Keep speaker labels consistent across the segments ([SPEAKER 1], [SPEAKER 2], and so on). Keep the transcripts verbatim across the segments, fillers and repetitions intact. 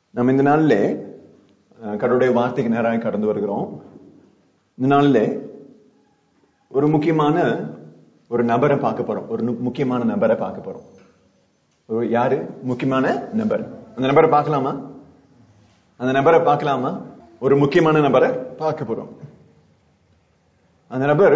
[SPEAKER 1] நம்ம இந்த நாள்ல கடவுளுடைய வார்த்தைக்கு நேராக கடந்து வருகிறோம். இந்த நாள்ல ஒரு முக்கியமான ஒரு நபரை பார்க்க போறோம். ஒரு முக்கியமான நபரை பார்க்க போறோம். ஒரு யாரு முக்கியமான நபர்? அந்த நபரை பார்க்கலாமா? அந்த நபரை பார்க்கலாமா? ஒரு முக்கியமான நபரை பார்க்க போறோம். அந்த நபர்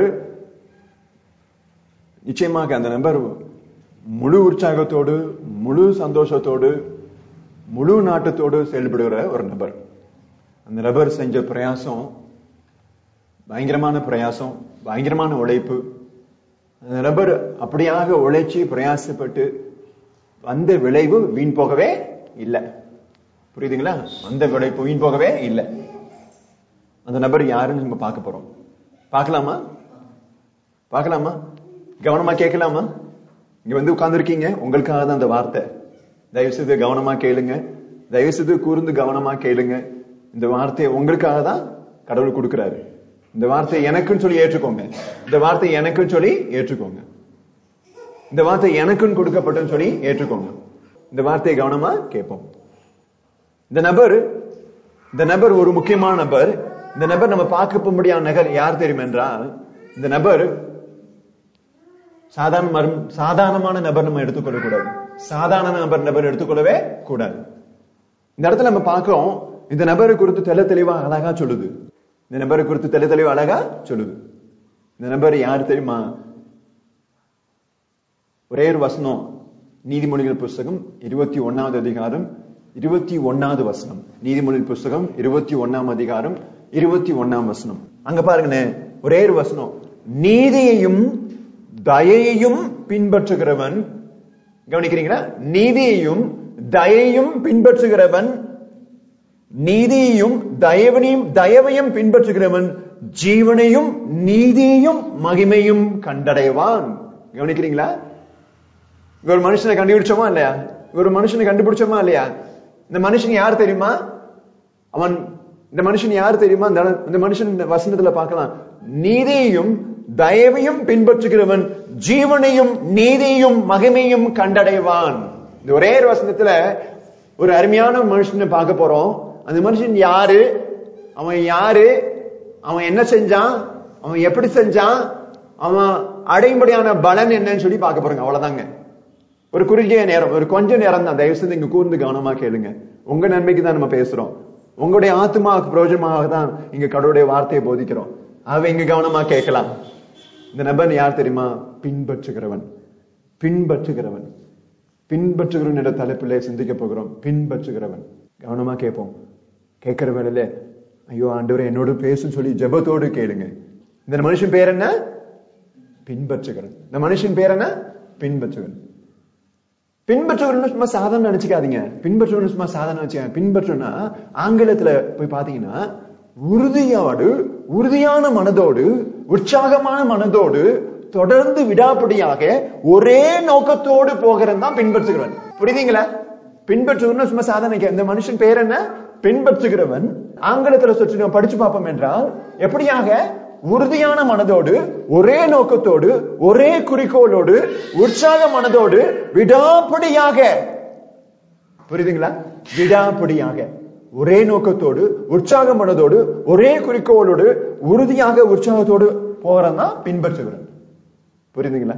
[SPEAKER 1] நிச்சயமாக அந்த நபர் முழு உற்சாகத்தோடு, முழு சந்தோஷத்தோடு, முழு நாட்டத்தோடு செயல்படுகிற ஒரு நபர். அந்த நபர் செஞ்ச பிரயாசம் பயங்கரமான பிரயாசம், பயங்கரமான உழைப்பு. அந்த நபர் அப்படியாக உழைச்சி பிரயாசப்பட்டு வந்த விளைவு வீண் போகவே இல்லை. புரியுதுங்களா? அந்த விளைவு வீண் போகவே இல்லை. அந்த நபர் யாருன்னு நம்ம பார்க்க போறோம். பார்க்கலாமா? பார்க்கலாமா? கவனமா கேட்கலாமா? இங்க வந்து உட்கார்ந்து இருக்கீங்க, உங்களுக்காக தான் அந்த வார்த்தை. தயவு செய்து கவனமா கேளுங்க. தயவு செய்து கூர்ந்து கவனமா கேளுங்க. இந்த வார்த்தையை உங்களுக்காக தான் கடவுள் கொடுக்கிறாரு. இந்த வார்த்தை எனக்குன்னு சொல்லி ஏற்றுக்கோங்க. இந்த வார்த்தை எனக்குன்னு சொல்லி ஏற்றுக்கோங்க. இந்த வார்த்தை எனக்குன்னு கொடுக்கப்பட்டன்னு சொல்லி ஏற்றுக்கோங்க. இந்த வார்த்தையை கவனமா கேட்போம். இந்த நபர் இந்த நபர் ஒரு முக்கியமான நபர். இந்த நபர் நம்ம பார்க்க முடியாத நகர் யார் தெரியும் என்றால், இந்த நபர் சாதாரண சாதாரணமான நபர் நம்ம எடுத்துக்கொள்ள கூடாது. சாதாரண நபர் நபர் எடுத்துக்கொள்ளவே கூடாது. இந்த இடத்துல நம்ம பார்க்கிறோம், இந்த நபரை குறித்து தெளி தெளிவா அழகா சொல்லுது. இந்த நபரை குறித்து தெளி தெளிவா அழகா சொல்லுது. இந்த நபர் யார் தெரியுமா? ஒரே ஒரு வசனம், நீதிமொழிகள் புஸ்தகம் இருபத்தி ஒன்னாவது அதிகாரம் இருபத்தி ஒன்னாவது வசனம். நீதிமொழிகள் புஸ்தகம் இருபத்தி ஒன்னாம் அதிகாரம் இருபத்தி ஒன்னாம் வசனம். அங்க பாருங்க, ஒரே ஒரு வசனம். நீதியையும் தயையும் பின்பற்றுகிறவன், கவனிக்கிறீங்களா? நீதியையும் தயையும் பின்பற்றுகிறவன், நீதியையும் தயவனையும் தயவையும் பின்பற்றுகிறவன் ஜீவனையும் நீதியையும் மகிமையும் கண்டடைவான். கவனிக்கிறீங்களா? ஒரு மனுஷனை கண்டுபிடிச்சோமா இல்லையா? ஒரு மனுஷனை கண்டுபிடிச்சோமா இல்லையா? இந்த மனுஷன் யார் தெரியுமா? அவன் இந்த மனுஷன் யார் தெரியுமா? இந்த மனுஷன் வசனத்துல பார்க்கலாம். நீதியையும் தயவையும் பின்பற்றுகிறவன் ஜீவனையும் நீதியையும் மகிமையும் கண்டடைவான். இந்த ஒரே வசனத்துல ஒரு அருமையான மனுஷனை பார்க்க போறோம். அந்த மனுஷன் யாரு? அவன் யாரு? அவன் என்ன செஞ்சான்? அவன் எப்படி செஞ்சான்? அவன் அடையும்படியான பலன் என்னன்னு சொல்லி பார்க்க போறோங்க. அவ்வளவுதாங்க. ஒரு குறுகிய நேரம், ஒரு கொஞ்ச நேரம் தான். தயவு செய்து இங்க கூர்ந்து கவனமா கேளுங்க. உங்க நன்மைக்கு தான் நம்ம பேசுறோம். உங்களுடைய ஆத்மாவுக்கு பிரயோஜனமாக தான் இங்க கடவுளுடைய வார்த்தையை போதிக்கிறோம். அவ இங்க கவனமா கேட்கலாம். இந்த நபர் யார் தெரியுமா? பின்பற்றுகிறவன். பின்பற்றுகிறவன் பின்பற்றுகிறவன் என்ற தலைப்பிலே சிந்திக்க போகிறோம். பின்பற்றுகிறவன். கவனமா கேட்போம். கேட்கிற வேலையில ஐயோ ஆண்டவரே என்னோடு பேசுன்னு சொல்லி ஜெபத்தோடு கேளுங்க. இந்த மனுஷன் பேர் என்ன? பின்பற்றுகிறவன். இந்த மனுஷன் பேர் என்ன? பின்பற்றுகிறவன். பின்பற்றுகிறவன் சும்மா சாதாரண நினைச்சுக்காதீங்க. பின்பற்றுகிறவன் சும்மா சாதாரண நினைச்சுக்காங்க. பின்பற்றுனா ஆங்கிலத்துல போய் பாத்தீங்கன்னா உறுதியோடு, உறுதியான மனதோடு, உற்சாகமான மனதோடு, தொடர்ந்து விடாப்படியாக ஒரே நோக்கத்தோடு போகிறது தான் பின்பற்றுகிறவன். புரியுதுங்களா? பின்பற்றுகிறவன் சும்மா சாதாரண. இந்த மனுஷன் பேர் என்ன? பின்பற்றுகிறவன். ஆங்கிலத்துல சொல்லி படிச்சு பார்ப்போம் என்றால், எப்படியாக உறுதியான மனதோடு, ஒரே நோக்கத்தோடு, ஒரே குறிக்கோளோடு, உற்சாக மனதோடு, விடாப்படியாக. புரியுதுங்களா? விடாப்படியாக ஒரே நோக்கத்தோடு, உற்சாக மனதோடு, ஒரே குறிக்கோளோடு, உறுதியாக உற்சாகத்தோடு போறதா பின்பற்றுகிறோம். புரியுதுங்களா?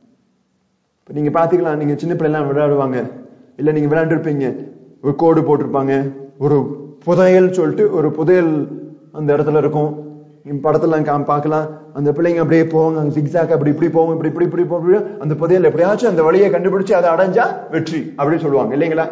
[SPEAKER 1] நீங்க பாத்தீங்களா, நீங்க சின்ன பிள்ளை எல்லாம் விளையாடுவாங்க, இல்ல நீங்க விளையாண்டு இருப்பீங்க. ஒரு கோடு போட்டிருப்பாங்க, ஒரு புதையல் சொல்லிட்டு ஒரு புதையல் அந்த இடத்துல இருக்கும். படத்துல பார்க்கலாம். அந்த பிள்ளைங்க அப்படியே போவாங்க, சிக்ஸாக் அப்படி இப்படி போவோம், இப்படி இப்படி இப்படி போக அந்த புதையல் எப்படியாச்சும் அந்த வழியை கண்டுபிடிச்சு அதை அடைஞ்சா வெற்றி அப்படின்னு சொல்லுவாங்க. இல்லைங்களா?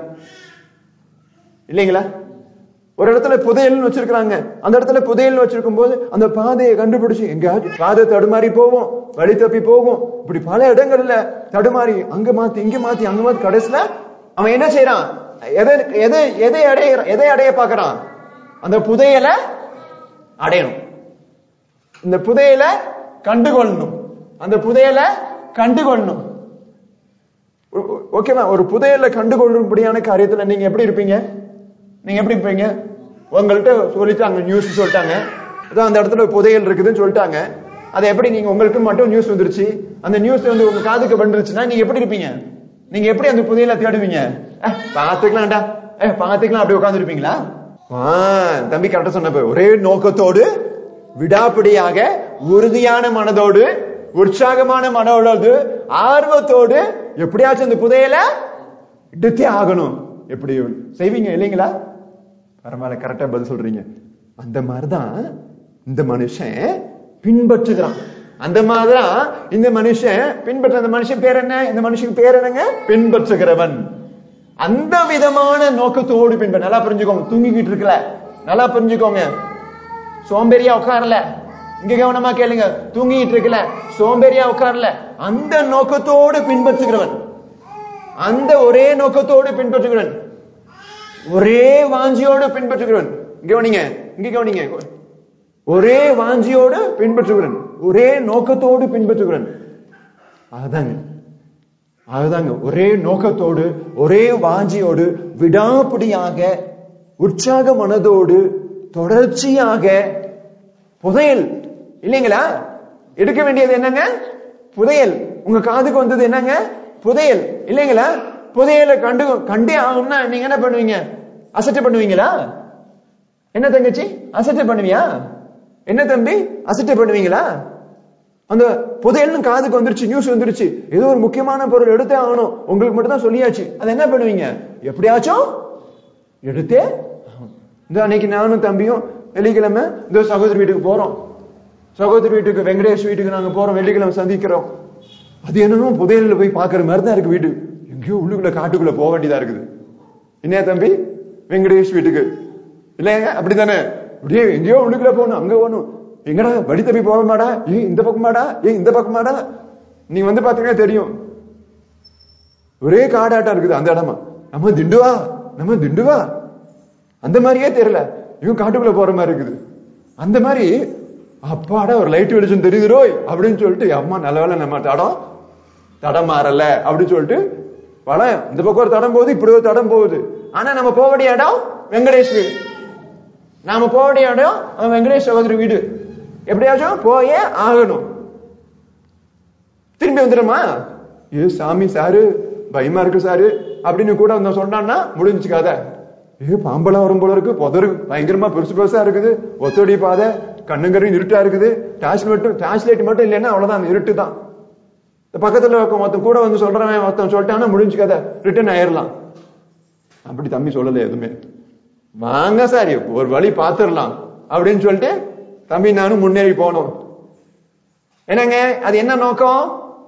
[SPEAKER 1] இல்லைங்களா? ஒரு இடத்துல புதையல் வச்சிருக்காங்க. அந்த இடத்துல புதையல் வச்சிருக்கும் போது அந்த பாதையை கண்டுபிடிச்சு எங்கேயாச்சும் பாதை தடுமாறி போவோம், வழி தப்பி போகும். இப்படி பல இடங்கள்ல தடுமாறி அங்க மாத்தி இங்க மாத்தி அங்க மாத்தி கடைசியில அவன் என்ன செய்யறான்? எதை எதை எதை அடைய எதை அடைய பாக்குறான்? அந்த புதையலை அடையணும். இந்த புதையலை கண்டுகொள்ளணும். அந்த புதையலை கண்டுகொள்ளணும். ஓகேவா? ஒரு புதையலை கண்டுகொள்ளும்படியான காரியத்துல நீங்க எப்படி இருப்பீங்க? நீங்க எப்படி இருப்பீங்க? உங்கள்கிட்ட சொல்லிட்டாங்க, நியூஸ் சொல்லிட்டாங்க, அதான் அந்த இடத்துல புதையல் இருக்குதுன்னு சொல்லிட்டாங்க. அதை எப்படி நீங்க உங்களுக்கு மட்டும் நியூஸ் வந்துருச்சு, அந்த நியூஸ் வந்து உங்க காதுக்கு வந்துருச்சுன்னா நீங்க எப்படி இருப்பீங்க? நீங்க எப்படி அந்த புதையலை தேடுவீங்க? பாத்துக்கலாம்டா, பாத்துக்கலாம் அப்படி உட்கார்ந்து இருப்பீங்களா? தம்பி கரெக்டா சொன்ன, ஒரே நோக்கத்தோடு விடாப்பிடியாக உறுதியான மனதோடு உற்சாகமான மனதோடு ஆர்வத்தோடு எப்படியாச்சும் இந்த புதையல எடுத்தே ஆகணும். எப்படி செய்வீங்க இல்லைங்களா? பரவாயில்ல, கரெக்டா பதில் சொல்றீங்க. அந்த மாதிரிதான் இந்த மனுஷன் பின்பற்றுகிறான். அந்த மாதிரிதான் இந்த மனுஷன் பின்பற்ற. அந்த மனுஷன் பேர் என்ன? இந்த மனுஷனுக்கு பேர் என்னங்க? பின்பற்றுகிறவன். அந்த விதமான நோக்கத்தோடு பின்பற்ற. நல்லா புரிஞ்சுக்கோங்க. தூங்கிக்கிட்டு இருக்கல, நல்லா புரிஞ்சுக்கோங்க. சோம்பேறியா உட்காரல, இங்க கவனமா கேளுங்க. தூங்கிட்டு இருக்கல, சோம்பேறியா உட்காரல, அந்த நோக்கத்தோடு பின்பற்றுகிறவன், அந்த ஒரே நோக்கத்தோடு பின்பற்றுகிறவன், ஒரே வாஞ்சியோடு பின்பற்றுகிறவன். கவனிங்க, இங்க கவனிங்க. ஒரே வாஞ்சியோடு பின்பற்றுகிறவன், ஒரே நோக்கத்தோடு பின்பற்றுகிறவன். அதுதாங்க அதுதாங்க ஒரே நோக்கத்தோடு ஒரே வாஞ்சியோடு விடாப்பிடியாக உற்சாக மனதோடு தொடர்ச்சியாக. புதையல் இல்லைங்களா? எடுக்க வேண்டியது என்னங்க? புதையல். உங்க காதுக்கு வந்தது என்னங்க? புதையல் இல்லைங்களா? புதையலை கண்டு கண்டே ஆகும்னா நீங்க என்ன பண்ணுவீங்க? அசட்டை பண்ணுவீங்களா? என்ன தங்கச்சி, அசட்டை பண்ணுவியா? என்ன தம்பி, அசட்டை பண்ணுவீங்களா? அந்த புதையல்னு காதுக்கு வந்துருச்சு, நியூஸ் வந்துருச்சு, ஏதோ ஒரு முக்கியமான பொருள் எடுத்தே ஆகணும், உங்களுக்கு மட்டும் தான் சொல்லியாச்சு. அதை என்ன பண்ணுவீங்க? எப்படியாச்சும் எடுத்தே. இந்த அன்னைக்கு நானும் தம்பியும் வெள்ளிக்கிழமை இந்த சகோதரி வீட்டுக்கு போறோம். சகோதரி வீட்டுக்கு, வெங்கடேஷ் வீட்டுக்கு நாங்க போறோம். வெள்ளிக்கிழமை சந்திக்கிறோம். அது என்னன்னு புதையல்ல போய் பாக்குற மாதிரி தான் இருக்கு. வீடு எங்கேயோ உள்ளுக்குள்ள காட்டுக்குள்ள போக வேண்டியதா இருக்குது. என்ன தம்பி, வெங்கடேஷ் வீட்டுக்கு இல்லைங்க? அப்படித்தானே? அப்படியே எங்கேயோ உள்ளுக்குள்ள போகணும், அங்க போகணும். எங்கடா வழி தப்பி போக மாடா, ஏன் இந்த பக்கமாடா, ஏன் இந்த பக்கமாடா. நீங்க வந்து பாத்தீங்கன்னா தெரியும், ஒரே காடாட்டம் இருக்குது அந்த இடமா. நம்ம திண்டுவா, நம்ம திண்டுவா அந்த மாதிரியே தெரியல, இவன் காட்டுக்குள்ள போற மாதிரி இருக்குது. அந்த மாதிரி அப்பாடா ஒரு லைட் வெளிச்சம் தெரியுதுரோய் அப்படின்னு சொல்லிட்டு, அம்மா நல்ல வேலை நம்ம தடம் தடம் மாறல அப்படின்னு சொல்லிட்டு பல இந்த பக்கம் ஒரு தடம் போகுது, இப்படி ஒரு தடம் போகுது. ஆனா நம்ம போக வேண்டிய இடம் வெங்கடேஷ் வீடு. நாம போக வேண்டிய இடம் வெங்கடேஷ் சகோதரி வீடு. எப்படியாச்சும் போயே ஆகணும். திரும்பி வந்துடுமா? ஏ சாமி சாரு, பயமா இருக்கு சாரு அப்படின்னு கூட வந்து சொன்னான்னா முடிஞ்சுச்சு கதை. ஏ பாம்பெல்லாம் வரும் போல இருக்கு, புதரு பயங்கரமா பெருசு பெருசா இருக்குது, ஒத்தடி பாதை, கண்ணுங்கரையும் இருட்டா இருக்குது, டார்ச் மட்டும் டார்ச் லைட் மட்டும் இல்லைன்னா அவ்வளவுதான், இருட்டு தான். பக்கத்துல மொத்தம் கூட வந்து சொல்றவன் மொத்தம் சொல்லிட்டான்னா முடிஞ்சு கதை, ரிட்டர்ன் ஆயிடலாம். அப்படி தம்பி சொல்லல எதுவுமே. வாங்க சாரி ஒரு வழி பாத்துடலாம் அப்படின்னு சொல்லிட்டு தம்பி நானும் முன்னேறி போனோம். என்னங்க அது என்ன நோக்கம்?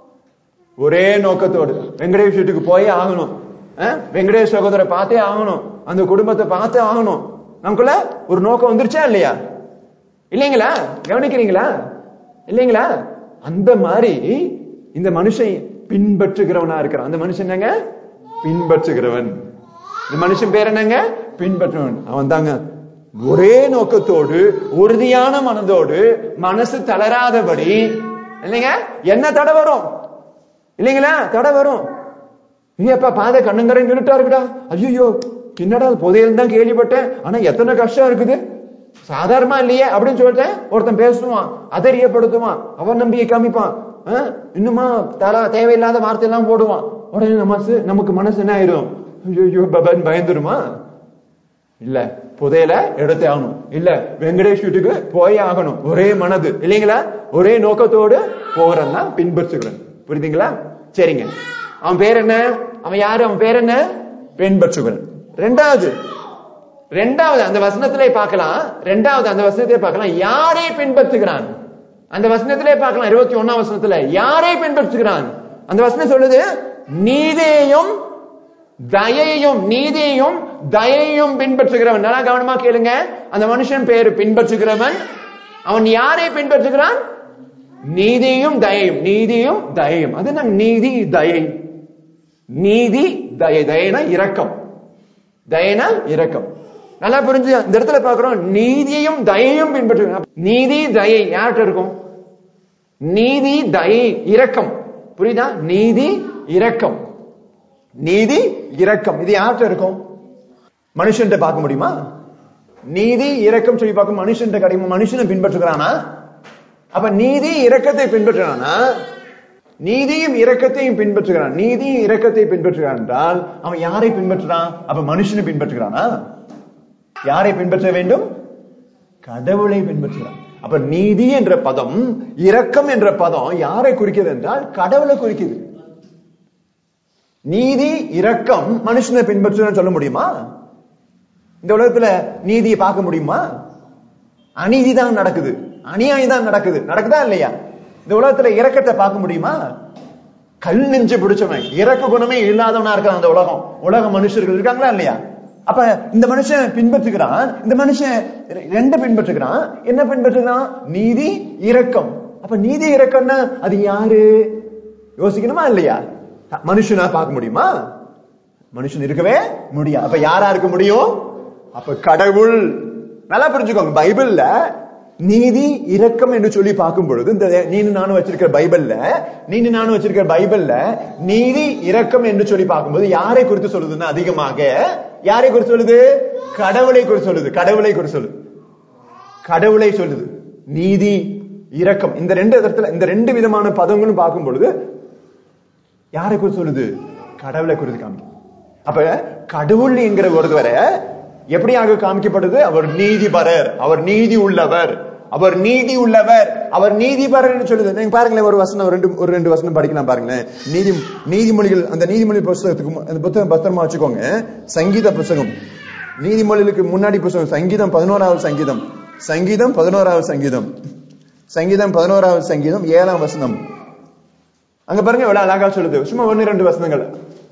[SPEAKER 1] ஒரே நோக்கத்தோடு வெங்கடேஷ் வீட்டுக்கு போயே ஆகணும், வெங்கடேஷ் சகோதரை பார்த்தே ஆகணும், அந்த குடும்பத்தை பார்த்தே ஆகணும். நமக்குள்ள ஒரு நோக்கம் வந்துருச்சா இல்லையா? இல்லைங்களா? கவனிக்கிறீங்களா? இல்லைங்களா? அந்த மாதிரி இந்த மனுஷன் பின்பற்றுகிறவனா இருக்கிறான். அந்த மனுஷன் என்னங்க? பின்பற்றுகிறவன். இந்த மனுஷன் பேர் என்னங்க? பின்பற்றுவன். அவன் தாங்க ஒரே நோக்கத்தோடு உறுதியான மனதோடு மனசு தளராதபடி. இல்லைங்க? என்ன தடை வரும் இல்லைங்களா? தடை வரும். ஏப்பா பாதை கண்ணுங்கரை நிறுட்டா இருக்குடா, ஐயோ என்னடா புதையல் தான் கேள்விப்பட்டேன், ஆனா எத்தனை கஷ்டம் இருக்குது, சாதாரணமா இல்லையே அப்படின்னு சொல்லிட்டு ஒருத்தன் பேசுவான், அதரியப்படுத்துவான், அவன் நம்பிக்கை காமிப்பான், இன்னுமா தலா தேவையில்லாத வார்த்தை எல்லாம் போடுவான். உடனே நம்ம நமக்கு மனசு என்ன ஆயிரும்? ஐயோ பபன் பயந்துருமா? இல்ல, புதையல எடுத்தே ஆகணும், இல்ல வெங்கடேஷ் வீட்டுக்கு போயே ஆகணும், ஒரே மனது இல்லைங்களா? ஒரே நோக்கத்தோடு போகிறன்னா பின்பற்றுகிறேன். புரியுதுங்களா? சரிங்க. அவன் பேர் என்ன? அவன் யாரு? அவன் பேர் என்ன? பின்பற்றுகிறேன். ரெண்டாவது ரெண்டாவது அந்த வசனத்திலே பார்க்கலாம். ரெண்டாவது அந்த வசனத்திலே பார்க்கலாம், யாரை பின்பற்றுகிறான்? அந்த வசனத்திலே பார்க்கலாம். இருபத்தி ஒன்னாம் வசனத்துல யாரை பின்பற்றுகிறான்? அந்த வசனம் சொல்லுது, நீதியையும் தயையும் நீதியையும் தயையும் பின்பற்றுகிறவன். நல்லா கவனமா கேளுங்க. அந்த மனுஷன் பேரு பின்பற்றுகிறவன். அவன் யாரை பின்பற்றுகிறான்? நீதியும் தயையும். நீதியும் தயையும். அது நான் நீதி தயை. நீதி தயை. தயனா இரக்கம், தயனா இரக்கம். நல்லா புரிஞ்சு இந்த இடத்துல பாக்குறோம், நீதியையும் தயையும் பின்பற்றுகிறான். நீதி தயை யார்கிட்ட இருக்கும்? நீதி தயை இரக்கம். புரியுதா? நீதி இரக்கம், நீதி இரக்கம் இது யார்கிட்ட இருக்கும்? மனுஷன் பார்க்க முடியுமா? நீதி இரக்கம் சொல்லி பார்க்க மனுஷன் கிடைக்கும். மனுஷனை பின்பற்றுகிறானா? அப்ப நீதி இரக்கத்தை பின்பற்றுறானா? நீதியும் இரக்கத்தையும் பின்பற்றுகிறான். நீதியும் இரக்கத்தை பின்பற்றுகிறான் என்றால் அவன் யாரை பின்பற்றுறான்? அப்ப மனுஷனை பின்பற்றுகிறானா? யாரை பின்பற்ற வேண்டும்? கடவுளை பின்பற்றுகிறான். அப்ப நீதி என்ற பதம், இரக்கம் என்ற பதம் யாரை குறிக்கிறது என்றால் கடவுளை குறிக்கிறது. நீதி இரக்கம் மனுஷனை பின்பற்றுன்னு சொல்ல முடியுமா? இந்த உலகத்துல நீதியை பார்க்க முடியுமா? அநீதி தான் நடக்குது, அநியாயம் தான் நடக்குது. நடக்குதா இல்லையா? இந்த உலகத்துல இரக்கத்தை பார்க்க முடியுமா? கல் நெஞ்சு பிடிச்சவன், இரக்க குணமே இல்லாதவனா இருக்கான் அந்த உலகம். உலக மனுஷர்கள் இருக்காங்களா இல்லையா? அப்ப இந்த மனுஷன் பின்பற்றுகிறான், இந்த மனுஷன் ரெண்டு பின்பற்றுகிறான். என்ன பின்பற்றுகிறான்? நீதி இரக்கம். அப்ப நீதி இரக்கம்னா அது யாரு? யோசிக்கணுமா இல்லையா? மனுஷனா பார்க்க முடியுமா? மனுஷன் இருக்கவே முடியாது. அப்ப யாரா இருக்க முடியும்? அப்ப கடவுள். நல்லா புரிஞ்சுக்கோங்க, பைபிள்ல நீதி இரக்கம் என்று சொல்லி பார்க்கும் பொழுது, இந்த நீனு நானும் வச்சிருக்கிற பைபிள்ல நீனு நானும் வச்சிருக்கிற பைபிள்ல நீதி இரக்கம் என்று சொல்லி பார்க்கும்போது யாரை குறித்து சொல்லுதுன்னா அதிகமாக யாரை குறித்து சொல்லுது? கடவுளை குறித்து சொல்லுது. கடவுளை குறித்து சொல்லுது. கடவுளை சொல்லுது. நீதி இரக்கம் இந்த ரெண்டு இடத்துல இந்த ரெண்டு விதமான பதங்களும் பார்க்கும் பொழுது யாரை குறித்து சொல்லுது? கடவுளை குறித்து காமிக்கும். அப்ப கடவுள் என்கிற ஒருவரை எப்படியாக காமிக்கப்படுது? அவர் நீதிபரர், அவர் நீதி உள்ளவர், அவர் நீதி உள்ளவர், அவர் நீதிபரர் சொல்லுது. நீங்க பாருங்களேன், ஒரு வசனம் ரெண்டு ஒரு ரெண்டு வசனம் படிக்கலாம் பாருங்களேன். நீதி நீதிமொழிகள், அந்த நீதிமொழி புஸ்தகத்துக்கு அந்த புத்தகம் பத்திரமா வச்சுக்கோங்க. சங்கீத புஸ்தகம், நீதிமொழிகளுக்கு முன்னாடி புஸ்தகம், சங்கீதம் பதினோராவது சங்கீதம், சங்கீதம் பதினோராவது சங்கீதம், சங்கீதம் பதினோராவது சங்கீதம் ஏழாம் வசனம். அங்க பாருங்க எவ்வளவு அழகா சொல்லுது. சும்மா ஒன்னு ரெண்டு வசனங்கள்.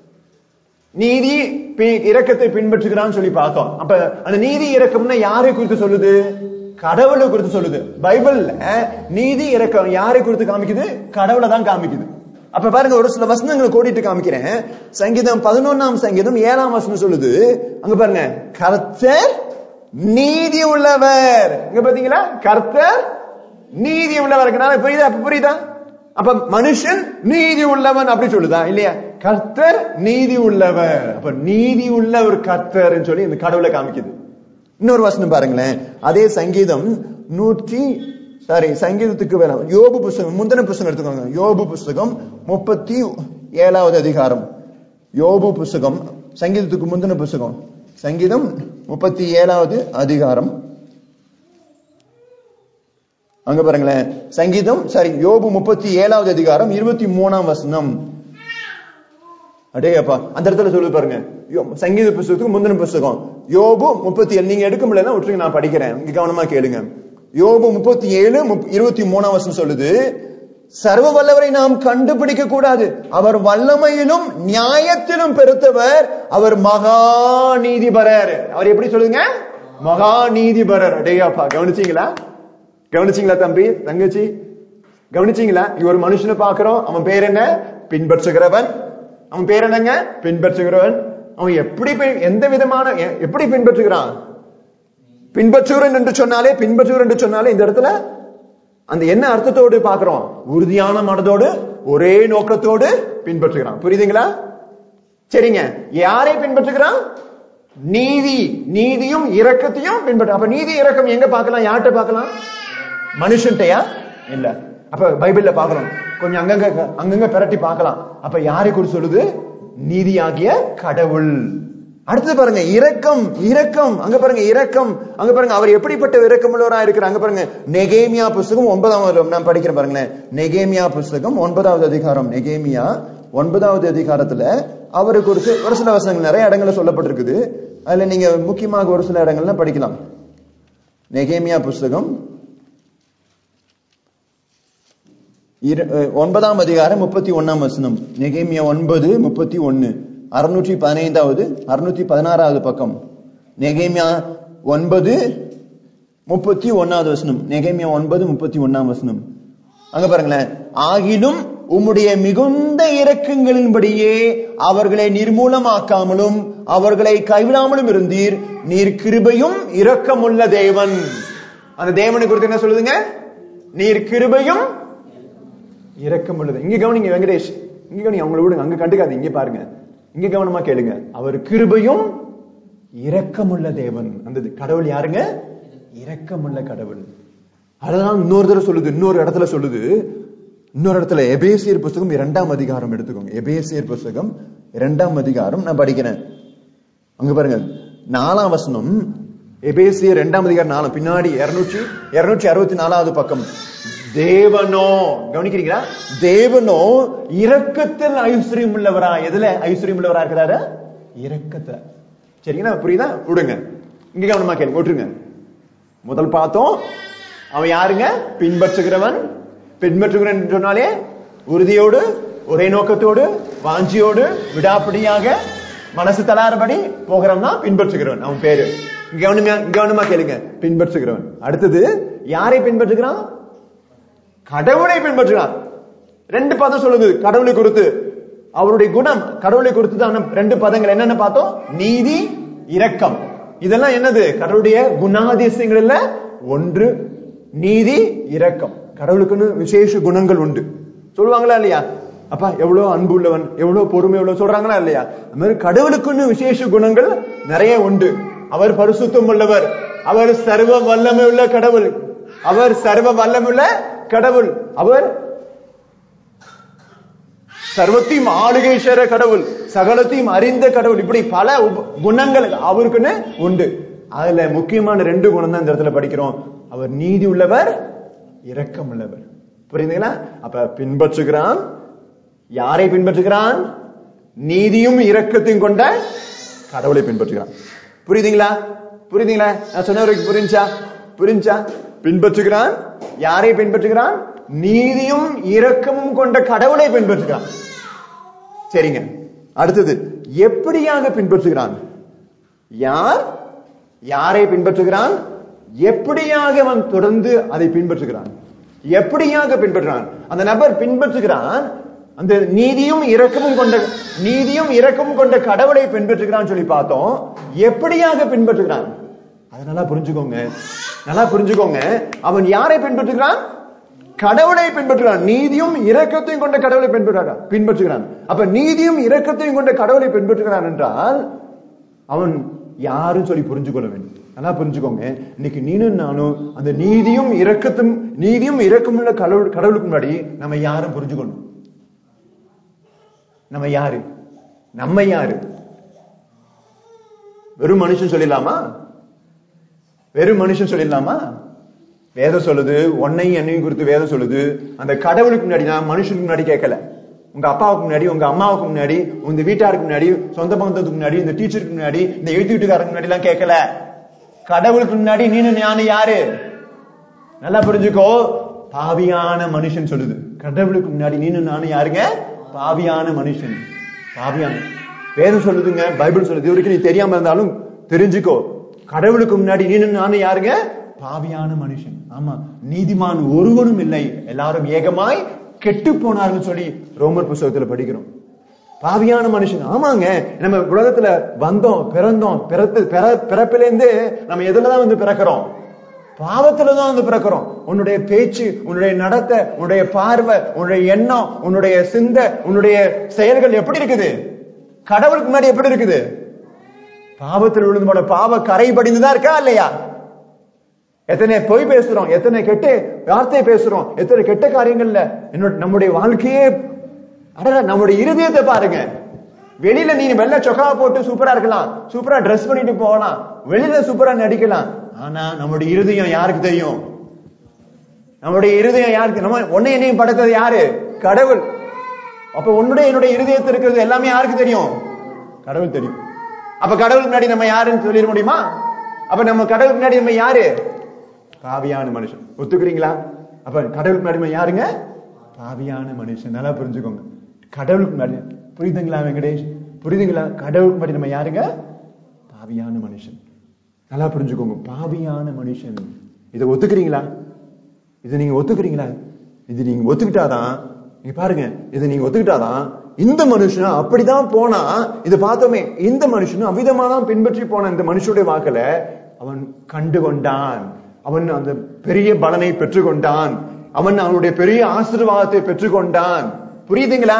[SPEAKER 1] நீதி இரக்கத்தை பின்பற்றுகிறான்னு சொல்லி பார்த்தோம். அப்ப அந்த நீதி இரக்கம்னா யாரை குறித்து சொல்லுது? கடவுளை குறித்து சொல்லுது. பைபிள்ல நீதி இரக்கம் யாரை குறித்து காமிக்குது? கடவுளை தான் காமிக்குது. அப்ப பாருங்க, ஒரு சில வசனங்களை கோடிட்டு காமிக்கிறேன். சங்கீதம் பதினொன்னாம் சங்கீதம் ஏழாம் வசனம் சொல்லுது. அங்க பாருங்க, கர்த்தர் நீதி உள்ளவர். இங்க பாத்தீங்களா? கர்த்தர் நீதி உள்ளவர். புரியுதா? அப்ப புரியுதா? அப்ப மனுஷன் நீதி உள்ளவன் அப்படி சொல்லுதா இல்லையா? கர்த்தர் நீதி உள்ளவர். அப்ப நீதி உள்ள ஒரு கர்த்தர் சொல்லி இந்த கடவுளை காமிக்குது. இன்னொரு வசனம் பாருங்களேன். அதே சங்கீதம் நூற்றி சாரி சங்கீதத்துக்கு வேணும் யோபு புஸ்தகம், முந்தின புஸ்தகம் எடுத்துக்கோங்க. யோபு புஸ்தகம் முப்பத்தி ஏழாவது அதிகாரம். யோபு புஸ்தகம் சங்கீதத்துக்கு முந்தின புஸ்தகம், சங்கீதம் முப்பத்தி ஏழாவது அதிகாரம். அங்க பாருங்களேன், சங்கீதம் சாரி யோபு முப்பத்தி ஏழாவது அதிகாரம் இருபத்தி மூணாம் வசனம். அடேப்பா, அந்த இடத்துல சொல்லு பாருங்க. சங்கீத புஸ்தகத்துக்கு முந்தின புஸ்தகம் யோபு முப்பத்தி ஏழு. நீங்க எடுக்க முடியல விட்டுருங்க, நான் படிக்கிறேன், இங்க கவனமா கேளுங்க. யோபு முப்பத்தி ஏழு இருபத்தி மூணாம் வசனம் சொல்லுது, சர்வ வல்லவரை நாம் கண்டுபிடிக்க கூடாது, அவர் வல்லமையிலும் நியாயத்திலும் பெருத்தவர், அவர் மகா நீதிபரர். அவர் எப்படி சொல்லுங்க? மகா நீதிபரர். அடேப்பா, கவனிச்சீங்களா? கவனிச்சீங்களா தம்பி தங்கச்சி? கவனிச்சீங்களா? ஒரு மனுஷனை பாக்குறோம், அவன் பேர் என்ன? பின்பற்றுகிறவன். அவன் பேர் என்னங்க? பின்பற்றுகிறவன். அவன் எப்படி எந்த விதமான எப்படி பின்பற்றுகிறான்? பின்பற்றுகிறன் என்று சொன்னாலே பின்பற்றுகிறன் என்று சொன்னாலே இந்த இடத்துல அந்த என்ன அர்த்தத்தோடு பாக்குறோம்? உறுதியான மனதோடு ஒரே நோக்கத்தோடு பின்பற்றுகிறான். புரியுதுங்களா? சரிங்க, யாரை பின்பற்றுகிறான்? நீதி, நீதியும் இரக்கத்தையும் பின்பற்ற. அப்ப நீதி இரக்கம் எங்க பார்க்கலாம்? யார்கிட்ட பார்க்கலாம்? மனுஷன்டையா? இல்ல. அப்ப பைபிள்ல பார்க்கலாம், கொஞ்சம் அங்கங்க அங்கங்க பிரட்டி பார்க்கலாம். அப்ப யாரை குறித்து சொல்லுது? நீதியாகிய கடவுள். அடுத்து பாருங்க, இரக்கம். இரக்கம் அங்க பாருங்க, இரக்கம் அங்க பாருங்க. அவர் எப்படிப்பட்ட இரக்கம் உள்ளவரா இருக்கிறார்? அங்க பாருங்க, நெகேமியா புஸ்தகம் ஒன்பதாவது நான் படிக்கிறேன் பாருங்களேன். நெகேமியா புஸ்தகம் ஒன்பதாவது அதிகாரம். நெகேமியா ஒன்பதாவது அதிகாரத்துல அவரை குறித்து ஒரு சில வசனங்கள் நிறைய இடங்கள்ல சொல்லப்பட்டிருக்குது. அதுல நீங்க முக்கியமாக ஒரு சில இடங்கள்ல படிக்கலாம். நெகேமியா புஸ்தகம் ஒன்பதாம் அதிகாரம் முப்பத்தி ஒன்னாம் வசனம். நெகேமியா ஒன்பது முப்பத்தி ஒன்னு, அறுநூற்றி பதினைந்தாவது அறுநூற்றி பதினாறாவது பக்கம். நெகேமியா ஒன்பது முப்பத்தி ஒன்னாவது வசனம். நெகேமியா ஒன்பது முப்பத்தி ஒன்னாம் வசனம். அங்க பாருங்களேன், ஆகிலும் உம்முடைய மிகுந்த இரக்கங்களின்படியே அவர்களை நிர்மூலமாக்காமலும் அவர்களை கைவிடாமலும் இருந்தீர், நீர் கிருபையும் இரக்கமுள்ள தேவன். அந்த தேவனை குறித்து என்ன சொல்லுதுங்க? நீர் கிருபையும் இரக்கம் உள்ளது. இங்க கவனிங்க வெங்கடேஷ், இங்க கவனிங்க, அவங்களை விடுங்க, அங்க கண்டுக்காது, இங்க பாருங்க, இங்க கவனமா கேளுங்க. அவர் கிருபையும் இரக்கமுள்ள தேவன். அந்த கடவுள் யாருங்க? இரக்கமுள்ள கடவுள். அதெல்லாம் இன்னொரு தடவை சொல்லுது, இன்னொரு இடத்துல சொல்லுது. இன்னொரு இடத்துல எபேசியர் புஸ்தகம் இரண்டாம் அதிகாரம் எடுத்துக்கோங்க. எபேசியர் புஸ்தகம் இரண்டாம் அதிகாரம் நான் படிக்கிறேன். அங்க பாருங்க, நாலாம் வசனம். எபேசியர் இரண்டாம் அதிகாரம் நாலாம், பின்னாடி இருநூற்றி இருநூற்றி அறுபத்தி நாலாவது பக்கம். தேவனோ, கவனிக்கிறீங்களா? தேவனோ இரக்கத்தில் ஐஸ்வர்யம் உள்ளவரா. எதுல ஐஸ்வர்யம் உள்ளவரா இருக்கிறாரு? இரக்கத்தை. சரிங்களா? புரியுதா? விடுங்க, இங்க கவனமா கேள்வி விட்டுருங்க. முதல் பார்த்தோம், அவன் யாருங்க? பின்பற்றுகிறவன். பின்பற்றுகிறவன் சொன்னாலே உறுதியோடு, ஒரே நோக்கத்தோடு, வாஞ்சியோடு, விடாப்பிடியாக, மனசு தளாரபடி போகிறவன் தான் பின்பற்றுகிறவன். அவன் பேரு. கவனமா கவனமா கேளுங்க. பின்பற்றுகிறவன். அடுத்தது யாரை பின்பற்றுகிறான்? கடவுளை பின்பற்றுகிறான். ரெண்டு பதம் சொல்லுது கடவுளை குறித்து. அவருடைய குணம் கடவுளை குறித்து தான் ரெண்டு பதங்கள். என்னென்ன பார்த்தோம்? நீதி, இரக்கம். இதெல்லாம் என்னது? கடவுளுடைய குணாதிசயங்கள்ல ஒன்று நீதி, இரக்கம். கடவுளுக்குன்னு விசேஷ குணங்கள் உண்டு சொல்லுவாங்களா இல்லையா? அப்பா எவ்வளவு அன்பு உள்ளவன், எவ்வளவு பொறுமை எவ்வளவு சொல்றாங்களா இல்லையா? அது மாதிரி கடவுளுக்குன்னு விசேஷ குணங்கள் நிறைய உண்டு. அவர் பரிசுத்தம் உள்ளவர், அவர் சர்வ வல்லமை உள்ள கடவுள், அவர் சர்வ வல்லமை உள்ள கடவுள், அவர் சர்வத்தையும் ஆளுகை செய்ற கடவுள், சகலத்தையும் அறிந்த கடவுள். இப்படி பல குணங்கள் அவருக்குன்னு உண்டு. அதுல முக்கியமான ரெண்டு குணம் தான் இந்த இடத்துல படிக்கிறோம். அவர் நீதி உள்ளவர், இரக்கம் உள்ளவர். புரியுதுங்களா? அப்ப பின்பற்றுகிறான். யாரை பின்பற்றுகிறான்? நீதியும் இரக்கத்தையும் கொண்ட கடவுளை பின்பற்றுகிறான். புரியுதுங்களா? புரியுதுங்களா? நான் சொன்னவருக்கு புரிஞ்சா? புரிஞ்சா? பின்பற்றுகிறான். யாரை பின்பற்றுகிறான்? நீதியும் இரக்கமும் கொண்ட கடவுளை பின்பற்றுகிறான். சரிங்க. அடுத்தது எப்படியாக பின்பற்றுகிறான்? யார் யாரை பின்பற்றுகிறான்? எப்படியாக அவன் தொடர்ந்து அதை பின்பற்றுகிறான்? எப்படியாக பின்பற்றுகிறான்? அந்த நபர் பின்பற்றுகிறான். அந்த நீதியும் இரக்கமும் கொண்ட நீதியும் இரக்கமும் கொண்ட கடவுளை பின்பற்றுகிறான் சொல்லி பார்த்தோம். எப்படியாக பின்பற்றுகிறான்? அதை நல்லா புரிஞ்சுக்கோங்க, நல்லா புரிஞ்சுக்கோங்க. அவன் யாரை பின்பற்றுகிறான்? கடவுளை பின்பற்றுகிறான். நீதியும் இரக்கத்தையும் கொண்ட கடவுளை பின்பற்றுகிறான் பின்பற்றுகிறான் அப்ப நீதியும் இரக்கத்தையும் கொண்ட கடவுளை பின்பற்றுகிறான் என்றால் அவன் யாரும் சொல்லி புரிஞ்சுக்கொள்ள வேண்டும். நல்லா புரிஞ்சுக்கோங்க. இன்னைக்கு நீனும் நானும் அந்த நீதியும் இரக்கத்தும் நீதியும் இரக்கம் உள்ள கடவுள் கடவுளுக்கு முன்னாடி நம்ம யாரும் புரிஞ்சுக்கணும். நம்ம யாரு? நம்ம யாரு? வெறும் மனுஷன் சொல்லிடலாமா? வெறும் மனுஷன் சொல்லிடலாமா? வேதம் சொல்லுது, உன்னையும் என்னையும் குறித்து வேதம் சொல்லுது. அந்த கடவுளுக்கு முன்னாடி, நான் மனுஷனுக்கு முன்னாடி கேட்கல, உங்க அப்பாவுக்கு முன்னாடி, உங்க அம்மாவுக்கு முன்னாடி, உங்க வீட்டாருக்கு முன்னாடி, சொந்த பந்தத்துக்கு முன்னாடி, இந்த டீச்சருக்கு முன்னாடி, இந்த எழுத்து வீட்டுக்காரருக்கு முன்னாடி எல்லாம் கேட்கல. கடவுளுக்கு முன்னாடி நீனு ஞான யாரு? நல்லா புரிஞ்சுக்கோ. பாவியான மனுஷன் சொல்லுது. கடவுளுக்கு முன்னாடி நீனு நானும் யாருங்க? பாவியான மனுஷன். பாவியான வேதம் சொல்லுதுங்க, பைபிள் சொல்லுது. இவருக்கு நீ தெரியாம இருந்தாலும் தெரிஞ்சுக்கோ. கடவுளுக்கு முன்னாடி நீனு நானும் யாருங்க? பாவியான மனுஷன். ஆமா, நீதிமான் ஒருவனும் இல்லை, எல்லாரும் ஏகமாய் கெட்டு போனார்கள் சொல்லி ரோமர் புத்தகத்துல படிக்கிறோம். பாவியான மனுஷன். ஆமாங்க, நம்ம உலகத்துல வந்தோம், பிறந்தோம், பிறப்பு பிறப்பிலேருந்து நம்ம எதுலதான் வந்து பிறக்கிறோம்? பாவத்துலதான் வந்து பிறக்கிறோம். உன்னுடைய பேச்சு, உன்னுடைய நடத்தை, உன்னுடைய பார்வை, உன்னுடைய எண்ணம், உன்னுடைய சிந்தை, உன்னுடைய செயல்கள் எப்படி இருக்குது? கடவுளுக்கு முன்னாடி எப்படி இருக்குது? பாவத்தில் விழுந்து போன பாவ கரை படிந்துதான் இருக்கா இல்லையா? எத்தனை பொய் பேசுறோம், எத்தனை கெட்ட வார்த்தை பேசுறோம், எத்தனை கெட்ட காரியங்கள்ல என்னோட நம்முடைய வாழ்க்கையே. அட நம்முடைய இருதயத்தை பாருங்க. வெளியில நீ வெள்ளை சொக்கா போட்டு சூப்பரா இருக்கலாம், சூப்பரா ட்ரெஸ் பண்ணிட்டு போகலாம், வெளியில சூப்பரா நடிக்கலாம். ஆனா நம்முடைய இருதயம் யாருக்கு தெரியும்? நம்முடைய இருதயம் யாருக்கு? நம்ம உன்னை என்னையும் படைத்தது யாரு? கடவுள். அப்ப உன்னுடைய என்னுடைய இருதயத்தில் இருக்கிறது எல்லாமே யாருக்கு தெரியும்? கடவுள் தெரியும். அப்ப கடவுள் முன்னாடி நம்ம யாருன்னு சொல்லிட முடியுமா? அப்ப நம்ம கடவுள் முன்னாடி நம்ம யாரு? பாவியான மனுஷன். ஒத்துக்கிறீங்களா? அப்ப கடவுளுக்கு முன்னாடி நம்ம யாருங்க? பாவியான மனுஷன். நல்லா புரிஞ்சுக்கோங்க. கடவுளுக்கு முன்னாடி, புரியுதுங்களா வெங்கடேஷ்? புரியுதுங்களா? கடவுளுக்கு முன்னாடி நம்ம யாருங்க? பாவியான மனுஷன். நல்லா புரிஞ்சுக்கோங்க. பாவியான மனுஷன். இதை ஒத்துக்கிறீங்களா? இதை நீங்க ஒத்துக்கிறீங்களா? இது நீங்க ஒத்துக்கிட்டாதான், நீங்க பாருங்க, இதை நீங்க ஒத்துக்கிட்டாதான் இந்த மனுஷன் அப்படிதான் போனா, இதை பார்த்தோமே, இந்த மனுஷனும் அவ்விதமாதான் பின்பற்றி போன இந்த மனுஷனுடைய வாக்குல அவன் கண்டு கொண்டான், அவன் அந்த பெரிய பலனை பெற்றுக்கொண்டான், அவன் அவனுடைய பெரிய ஆசீர்வாதத்தை பெற்றுக்கொண்டான். புரியுதுங்களா?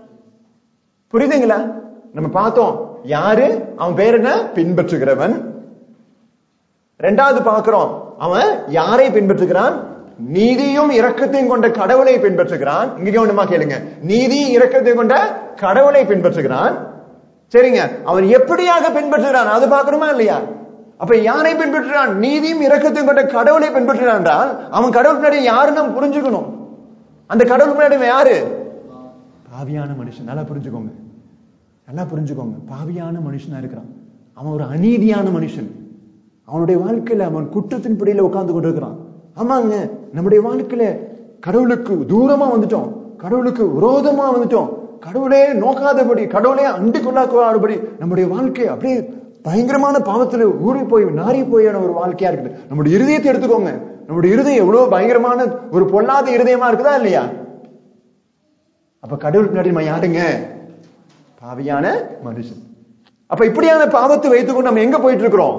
[SPEAKER 1] புரியுதுங்களா? நம்ம பார்த்தோம் யாரு அவன் பேர் என்ன? பின்பற்றுகிறவன். ரெண்டாவது பார்க்கிறோம் அவன் யாரை பின்பற்றுகிறான்? நீதியும் இரக்கத்தையும் கொண்ட கடவுளை பின்பற்றுகிறான். இங்க கவனமா கேளுங்க, நீதி இரக்கத்தையும் கொண்ட கடவுளை பின்பற்றுகிறான். சரிங்க, அவன் எப்படியாக பின்பற்றுகிறான் அது பார்க்கணுமா இல்லையா? அப்ப யாரை பின்பற்றுகிறான்? நீதியும் இரக்கத்தையும் கொண்ட கடவுளை பின்பற்றுகிறான் என்றால் அவன் கடவுள் முன்னாடி யாரு நம்ம புரிஞ்சுக்கணும். அந்த கடவுள் முன்னாடி யாரு? பாவியான மனுஷன். நல்லா புரிஞ்சுக்கோங்க, நல்லா புரிஞ்சுக்கோங்க. பாவியான மனுஷனா இருக்கிறான். அவன் ஒரு அநீதியான மனுஷன். அவனுடைய வாழ்க்கையில அவன் குற்றத்தின் பிடியில உட்கார்ந்து கொண்டிருக்கிறான். ஆமாங்க, நம்முடைய வாழ்க்கையில கடவுளுக்கு தூரமா வந்துட்டோம், கடவுளுக்கு விரோதமா வந்துட்டோம், கடவுளே நோக்காதபடி, கடவுளே அண்டு கொள்ளாதபடி நம்முடைய வாழ்க்கை அப்படியே பயங்கரமான பாவத்துல ஊறி போய் நாரி போயான ஒரு வாழ்க்கையா இருக்குது. நம்முடைய இருதயத்தை எடுத்துக்கோங்க, நம்முடைய இருதயம் எவ்வளவு பயங்கரமான ஒரு பொல்லாத இருதயமா இருக்குதா இல்லையா? அப்ப கடவுளுக்கு முன்னாடி நம்ம யாருங்க? பாவியான மனுஷன். அப்ப இப்படியான பாவத்தை வைத்துக்கொண்டு நம்ம எங்க போயிட்டு இருக்கிறோம்?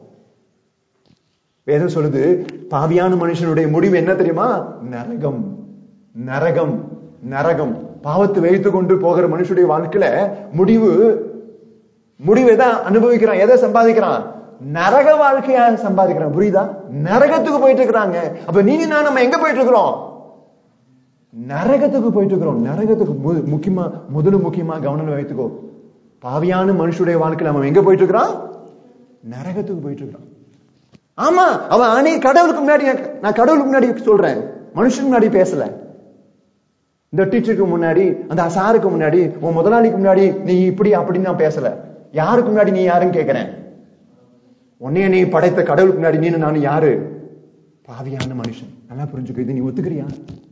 [SPEAKER 1] வேதம் சொல்லுது, பாவியான மனுஷனுடைய முடிவு என்ன தெரியுமா? நரகம். நரகம் நரகம். பாவத்தை வைத்துக் கொண்டு போகிற மனுஷனுடைய வாழ்க்கையில முடிவு முடிவு எதை அனுபவிக்கிறான்? எதை சம்பாதிக்கிறான்? நரக வாழ்க்கையா சம்பாதிக்கிறான். புரியுதா? நரகத்துக்கு போயிட்டு இருக்கிறாங்க. அப்ப நீங்க நான் நம்ம எங்க போயிட்டு இருக்கிறோம்? நரகத்துக்கு போயிட்டு இருக்கிறோம். நரகத்துக்கு முக்கியமா முதல்ல முக்கியமா கவனம் வைத்துக்கோ. பாவியான மனுஷனுடைய வாழ்க்கையில அவன் எங்க போயிட்டு இருக்கிறான்? நரகத்துக்கு போயிட்டு இருக்கிறான். ஆமா, அவன் அணி கடவுளுக்கு முன்னாடி, நான் கடவுளுக்கு முன்னாடி சொல்றேன், மனுஷன் முன்னாடி பேசல. இந்த டீச்சருக்கு முன்னாடி, அந்த சாருக்கு முன்னாடி, உன் முதலாளிக்கு முன்னாடி நீ இப்படி அப்படின்னு நான் பேசல. யாருக்கு முன்னாடி நீ யாருன்னு கேட்கிறேன்? உன்னைய நீ படைத்த கடவுளுக்கு முன்னாடி நீ நான் யாரு? பாவியான மனுஷன். நல்லா புரிஞ்சுக்க. இது நீ ஒத்துக்கிறியா?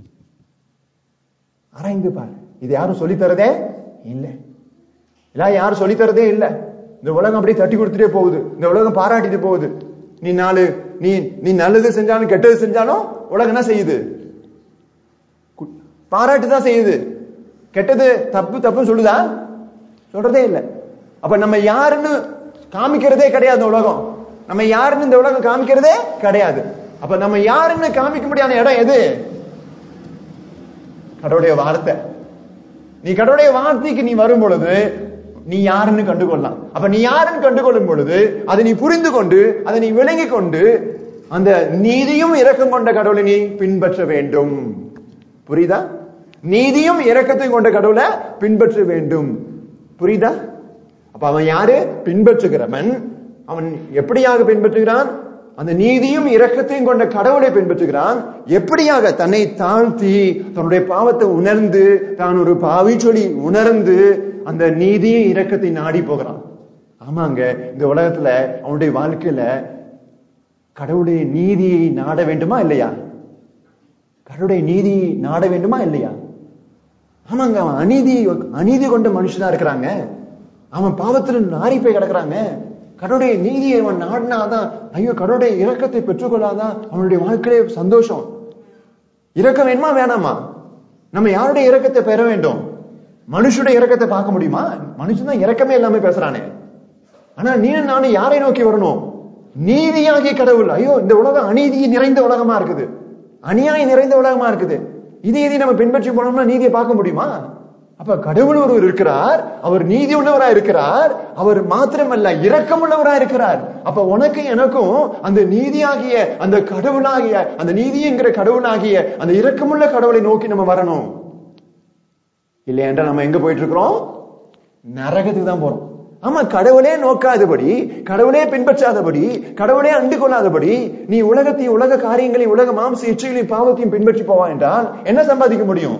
[SPEAKER 1] ஆராய்ந்து பாரு. இது யாரும் சொல்லித்தரதே இல்ல, இல்ல யாரும் சொல்லித்தரதே இல்ல. இந்த உலகம் அப்படியே தட்டி கொடுத்துட்டே போகுது, இந்த உலகம் பாராட்டிட்டு போகுது. நீ நாலு நீ நீ நல்லது செஞ்சாலும் கெட்டது செஞ்சாலும் உலகம் என்ன செய்யுது? பாராட்டு தான் செய்யுது. கெட்டது தப்பு தப்புன்னு சொல்லுதா? சொல்றதே இல்லை. அப்ப நம்ம யாருன்னு காமிக்கிறதே கிடையாது உலகம். நம்ம யாருன்னு இந்த உலகம் காமிக்கிறதே கிடையாது. அப்ப நம்ம யாருன்னு காமிக்க முடியாத இடம் எது? கடவுளுடைய வார்த்தை. நீ கடவுளுடைய வார்த்தைக்கு நீ வரும் பொழுது நீ யாருன்னு கண்டுகொள்ளலாம். அப்ப நீ யாருன்னு கண்டுகொள்ளும் பொழுது அதை நீ புரிந்து கொண்டு, அதை நீ விளங்கி கொண்டு, அந்த நீதியும் இரக்கம் கொண்ட கடவுளை நீ பின்பற்ற வேண்டும். புரியுதா? நீதியும் இரக்கத்தையும் கொண்ட கடவுளை பின்பற்ற வேண்டும். புரியுதா? அப்ப அவன் யாரு? பின்பற்றுகிறவன். அவன் எப்படியாக பின்பற்றுகிறான்? அந்த நீதியும் இரக்கத்தையும் கொண்ட கடவுளை பின்பற்றுகிறான். எப்படியாக? தன்னை தாழ்த்தி, தன்னுடைய பாவத்தை உணர்ந்து, தான் ஒரு பாவி சொல்லி உணர்ந்து அந்த நீதியும் இரக்கத்தை நாடி போகிறான். ஆமாங்க, இந்த உலகத்துல அவனுடைய வாழ்க்கையில கடவுளுடைய நீதியை நாட வேண்டுமா இல்லையா? கடவுளுடைய நீதியை நாட வேண்டுமா இல்லையா? ஆமாங்க, அவன் அநீதி அநீதி கொண்ட மனுஷனா இருக்கிறாங்க. அவன் பாவத்துல நாரி போய் கிடக்குறாங்க. கடவுளுடைய நீதியை அவன் நாடினாதான், ஐயோ கடவுளுடைய இரக்கத்தை பெற்றுக்கொள்ளாதான் அவனுடைய வாழ்க்கையிலே சந்தோஷம். இரக்கம் வேணுமா வேணாமா? நம்ம யாருடைய இரக்கத்தை பெற வேண்டும்? மனுஷனுடைய இரக்கத்தை பார்க்க முடியுமா? மனுஷன் தான் இரக்கமே எல்லாமே பேசுறானே. ஆனா நீ நானும் யாரை நோக்கி வரணும்? நீதியாகிய கடவுள். ஐயோ இந்த உலகம் அநீதி நிறைந்த உலகமா இருக்குது, அநியாயம் நிறைந்த உலகமா இருக்குது. இதை இதை நம்ம பின்பற்றி போனோம்னா நீதியை பார்க்க முடியுமா? அப்ப கடவுள் ஒருவர் இருக்கிறார், அவர் நீதி உள்ளவரா இருக்கிறார். அவர் மாத்திரமல்ல இரக்கம் உள்ளவரா இருக்கிறார். அப்ப உனக்கு எனக்கும் அந்த நீதியாகிய அந்த கடவுளாகிய அந்த நீதி என்கிற கடவுளாகிய அந்த இரக்கமுள்ள கடவுளை நோக்கி நம்ம வரணும். இல்லை என்றால் நம்ம எங்க போயிட்டு இருக்கிறோம்? நரகத்துக்கு தான் போறோம். ஆமா, கடவுளே நோக்காதபடி, கடவுளே பின்பற்றாதபடி, கடவுளே அண்டு கொள்ளாதபடி நீ உலகத்தையும் உலக காரியங்களையும் உலக மாம்ச இச்சைகளையும் பாவத்தையும் பின்பற்றி போவா என்றால் என்ன சம்பாதிக்க முடியும்?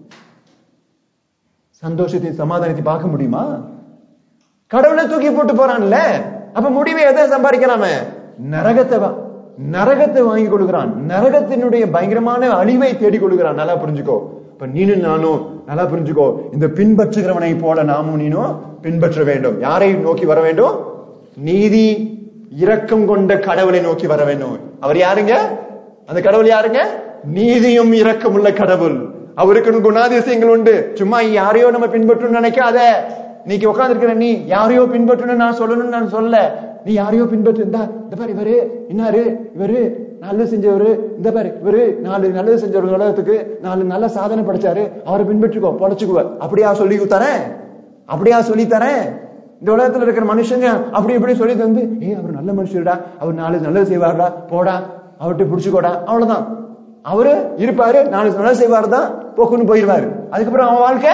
[SPEAKER 1] சந்தோஷத்தை சமாதானத்தை பார்க்க முடியுமா? கடவுளை தூக்கி போட்டு போறான்ல. அப்ப முடிவை எதை சம்பாதிக்கிறாம? நரகத்தை நரகத்தை வாங்கி கொடுக்கிறான். நரகத்தினுடைய பயங்கரமான அழிவை தேடி கொடுக்கிறான். நல்லா புரிஞ்சுக்கோ. இப்ப நீனும் நானும் நல்லா புரிஞ்சுக்கோ, இந்த பின்பற்றுகிறவனை போல நாமும் நீனும் பின்பற்ற வேண்டும். யாரை நோக்கி வர வேண்டும்? நீதி இரக்கம் கொண்ட கடவுளை நோக்கி வர வேண்டும். அவர் யாருங்க? அந்த கடவுள் யாருங்க? நீதியும் இரக்கம் உள்ள கடவுள். அவருக்கு குணாதிசயங்கள் உண்டு. சும்மா யாரையோ நம்ம பின்பற்றணும்னு நினைக்காத. நீக்கு உட்கார்ந்து இருக்கிற நீ யாரையோ பின்பற்றணும் நான் சொல்லணும்னு நான் சொல்ல. நீ யாரையோ பின்பற்று. இந்த பாரு இவரு இன்னாரு, இவரு நல்லது செஞ்சவரு, இந்த பாரு இவரு நாலு நல்லது செஞ்சவரு, உலகத்துக்கு நாலு நல்ல சாதனை படைச்சாரு, அவரை பின்பற்றிக்கோ, பொழைச்சுக்குவ. அப்படியா சொல்லி தரேன்? அப்படியா சொல்லி தரேன்? இந்த உலகத்துல இருக்கிற மனுஷங்க அப்படி இப்படி சொல்லி தந்து, ஏ அவர் நல்ல மனுஷருடா, அவர் நாலு நல்லது செய்வாருடா, போடா அவர்கிட்ட பிடிச்சுக்கோடா, அவ்வளவுதான். அவரு இருப்பாரு, நாலு நல்லா செய்வாரு தான், போக்குன்னு போயிருவாரு. அதுக்கப்புறம் அவன் வாழ்க்கை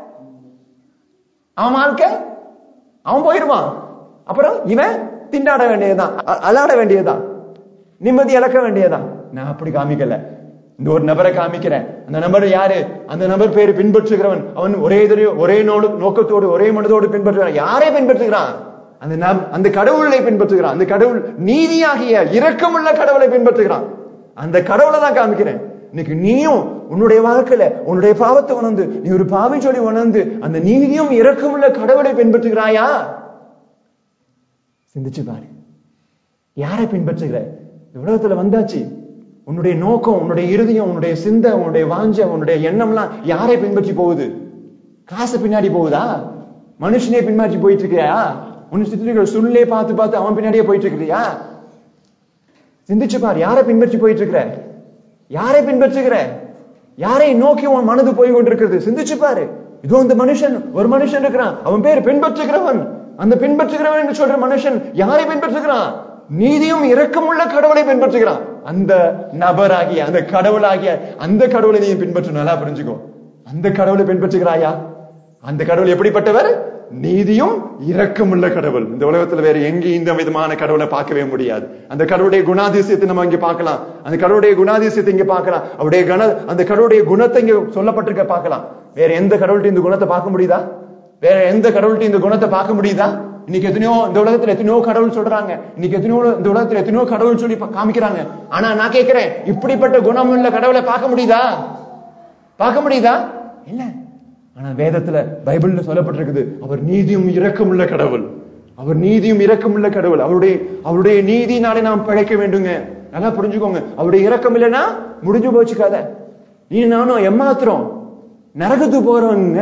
[SPEAKER 1] அவன் வாழ்க்கை அவன் போயிருவான். அப்புறம் இவன் திண்டாட வேண்டியதுதான், அலாட வேண்டியதுதான், நிம்மதி இழக்க வேண்டியதுதான். நான் அப்படி காமிக்கல, இந்த ஒரு நபரை காமிக்கிறேன். அந்த நபர் யாரு? அந்த நபர் பேரு பின்பற்றுகிறவன். அவன் ஒரே ஒரே நோக்கத்தோடு ஒரே மனதோடு பின்பற்றுகிறான். யாரை பின்பற்றுகிறான்? அந்த அந்த கடவுளை பின்பற்றுகிறான். அந்த கடவுள் நீதியாகிய இரக்கமுள்ள கடவுளை பின்பற்றுகிறான். அந்த கடவுளை தான் காமிக்கிறேன். இன்னைக்கு நீயும் உன்னுடைய வாழ்க்கையில உன்னுடைய பாவத்தை உணர்ந்து, நீ ஒரு பாவி சொல்லி உணர்ந்து அந்த நீதியும் இரக்கமுள்ள கடவுளை பின்பற்றுகிறாயா? சிந்திச்சு பாரு, யாரை பின்பற்றுகிற? உலகத்துல வந்தாச்சு, உன்னுடைய நோக்கம், உன்னுடைய இருதயம், உன்னுடைய சிந்தை, உன்னுடைய வாஞ்ச, உன்னுடைய எண்ணம்லாம் யாரை பின்பற்றி போகுது? காசு பின்னாடி போகுதா? மனுஷனே பின்பற்றி போயிட்டு இருக்கியா? உன் சுற்றி சூழ்நிலையை பார்த்து பார்த்து அவன் பின்னாடியே போயிட்டு இருக்கிறியா? சிந்திச்சு பார், யாரை பின்பற்றி போயிட்டு இருக்கிற? யாரை பின்பற்றுகிற? யாரை நோக்கி உன் மனது போய் கொண்டிருக்கிறது? சிந்திச்சு பாரு. இதோ இந்த மனுஷன், ஒரு மனுஷன் இருக்கிறான், அவன் பேர் பின்பற்றுகிறவன். அந்த பின்பற்றுகிறவன் என்று சொல்ற மனுஷன் யாரை பின்பற்றுகிறான்? நீதியும் இரக்கமுள்ள கடவுளை பின்பற்றுகிறான். அந்த நபராகிய அந்த கடவுளாகிய அந்த கடவுளை நீ பின்பற்ற நல்லா புரிஞ்சுக்கோ. அந்த கடவுளை பின்பற்றுகிறாயா? அந்த கடவுள் எப்படிப்பட்டவர்? நீதியும் இரக்கமுள்ள கடவுள். இந்த உலகத்துல வேற எங்கேயும் இந்த விதமான கடவுளை பார்க்கவே முடியாது. அந்த கடவுளுடைய குணாதிசயத்தை நம்ம இங்க பார்க்கலாம். அந்த கடவுளுடைய குணாதிசயத்தை இங்க பார்க்கலாம். அவருடைய கண அந்த கடவுளுடைய குணத்தை இங்க சொல்லப்பட்டிருக்க பார்க்கலாம். வேற எந்த கடவுள்கிட்ட இந்த குணத்தை பார்க்க முடியுதா? வேற எந்த கடவுள்கிட்ட இந்த குணத்தை பார்க்க முடியுதா? இன்னைக்கு எத்தனையோ இந்த உலகத்துல எத்தனையோ கடவுள் சொல்றாங்க. இன்னைக்கு எத்தனையோ இந்த உலகத்துல எத்தனையோ கடவுள் சொல்லி காமிக்கிறாங்க. ஆனா நான் கேட்கிறேன், இப்படிப்பட்ட குணம் உள்ள கடவுளை பார்க்க முடியுதா? பார்க்க முடியுதா? இல்ல. ஆனா வேதத்துல பைபிள்ல சொல்லப்பட்டிருக்குது, அவர் நீதியும் இரக்கமுள்ள கடவுள். அவர் நீதியும் இரக்கமுள்ள கடவுள். அவருடைய அவருடைய நீதினாலே நாம் பிழைக்க வேண்டுங்க. நல்லா புரிஞ்சுக்கோங்க. அவருடைய இரக்கம் இல்லைன்னா முடிஞ்சு போச்சு கதை. நீ நானும் எம்மாத்திரம் நரகத்துக்கு போறவங்க.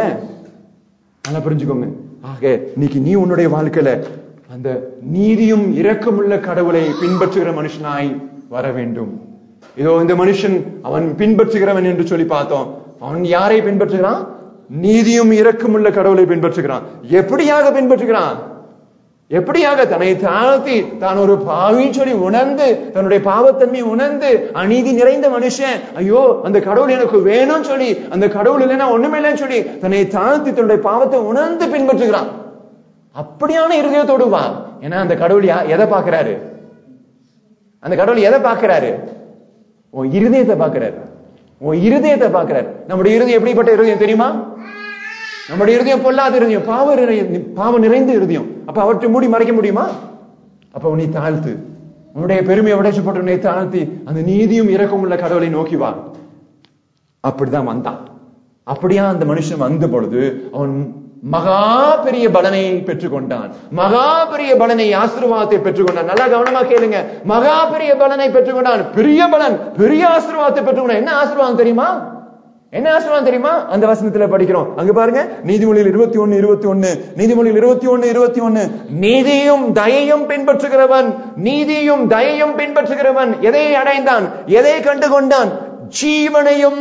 [SPEAKER 1] நல்லா புரிஞ்சுக்கோங்க. ஆக இன்னைக்கு நீ உன்னுடைய வாழ்க்கையில அந்த நீதியும் இரக்கமுள்ள கடவுளை பின்பற்றுகிற மனுஷனாய் வர வேண்டும். இதோ இந்த மனுஷன் அவன் பின்பற்றுகிறவன் என்று சொல்லி பார்த்தோம். அவன் யாரை பின்பற்றுகிறான்? நீதியும் இரக்கமுள்ள கடவுளை பின்பற்றுகிறான். எப்படியாக பின்பற்றுகிறான்? எப்படியாக? தன்னை தாழ்த்தி தான் ஒரு பாவி சொல்லி உணர்ந்து, தன்னுடைய பாவத்தன்மை உணர்ந்து, அநீதி நிறைந்த மனுஷன், ஐயோ அந்த கடவுள் எனக்கு வேணும்னு சொல்லி, அந்த கடவுள் இல்லைன்னா ஒண்ணுமே இல்லைன்னு சொல்லி தன்னை தாழ்த்தி தன்னுடைய பாவத்தை உணர்ந்து பின்பற்றுகிறான். அப்படியான இருதயத்தோடு வா. ஏன்னா அந்த கடவுள் எதை பார்க்கிறாரு? அந்த கடவுள் எதை பார்க்கிறாரு? உன் இருதயத்தை பார்க்கிறாரு. உன் இருதயத்தை பார்க்கிறார். நம்முடைய இருதயம் எப்படிப்பட்ட இருதயம் தெரியுமா? நம்முடைய இருதயம் பொல்லாத இருதயம், பாவ பாவம் நிறைந்த இருதயம். அப்ப அவற்றை மூடி மறைக்க முடியுமா? அப்ப உன்னை தாழ்த்து, உன்னுடைய பெருமையை உடைச்சு போட்டு உன்னை தாழ்த்தி அந்த நீதியும் இரக்கம் உள்ள கடவுளை நோக்கி வா. அப்படிதான் வந்தான். அப்படியா அந்த மனுஷன் வந்த பொழுது அவன் மகா பெரிய பலனை பெற்றுக்கொண்டான். மகா பெரிய பலனை, ஆசீர்வாதத்தை பெற்றுக்கொண்டான். நல்லா கவனமா கேளுங்க. மகா பெரிய பலனை பெற்றுக்கொண்டான். பெரிய பலன், பெரிய ஆசீர்வாதத்தை பெற்றுக்கொண்டான். என்ன ஆசீர்வாதம் தெரியுமா? என்ன ஆசீர்வாதம் தெரியுமா? அந்த வசனத்துல படிக்கிறோம். அங்க பாருங்க, நீதிமொழியில் இருபத்தி ஒன்னு இருபத்தி ஒன்னு நீதிமொழியில் இருபத்தி ஒன்னு இருபத்தி ஒன்னு நீதியும் தயையும் பின்பற்றுகிறவன், நீதியும் தயையும் பின்பற்றுகிறவன் எதை அடைந்தான்? எதை கண்டு கொண்டான்? ஜீவனையும்.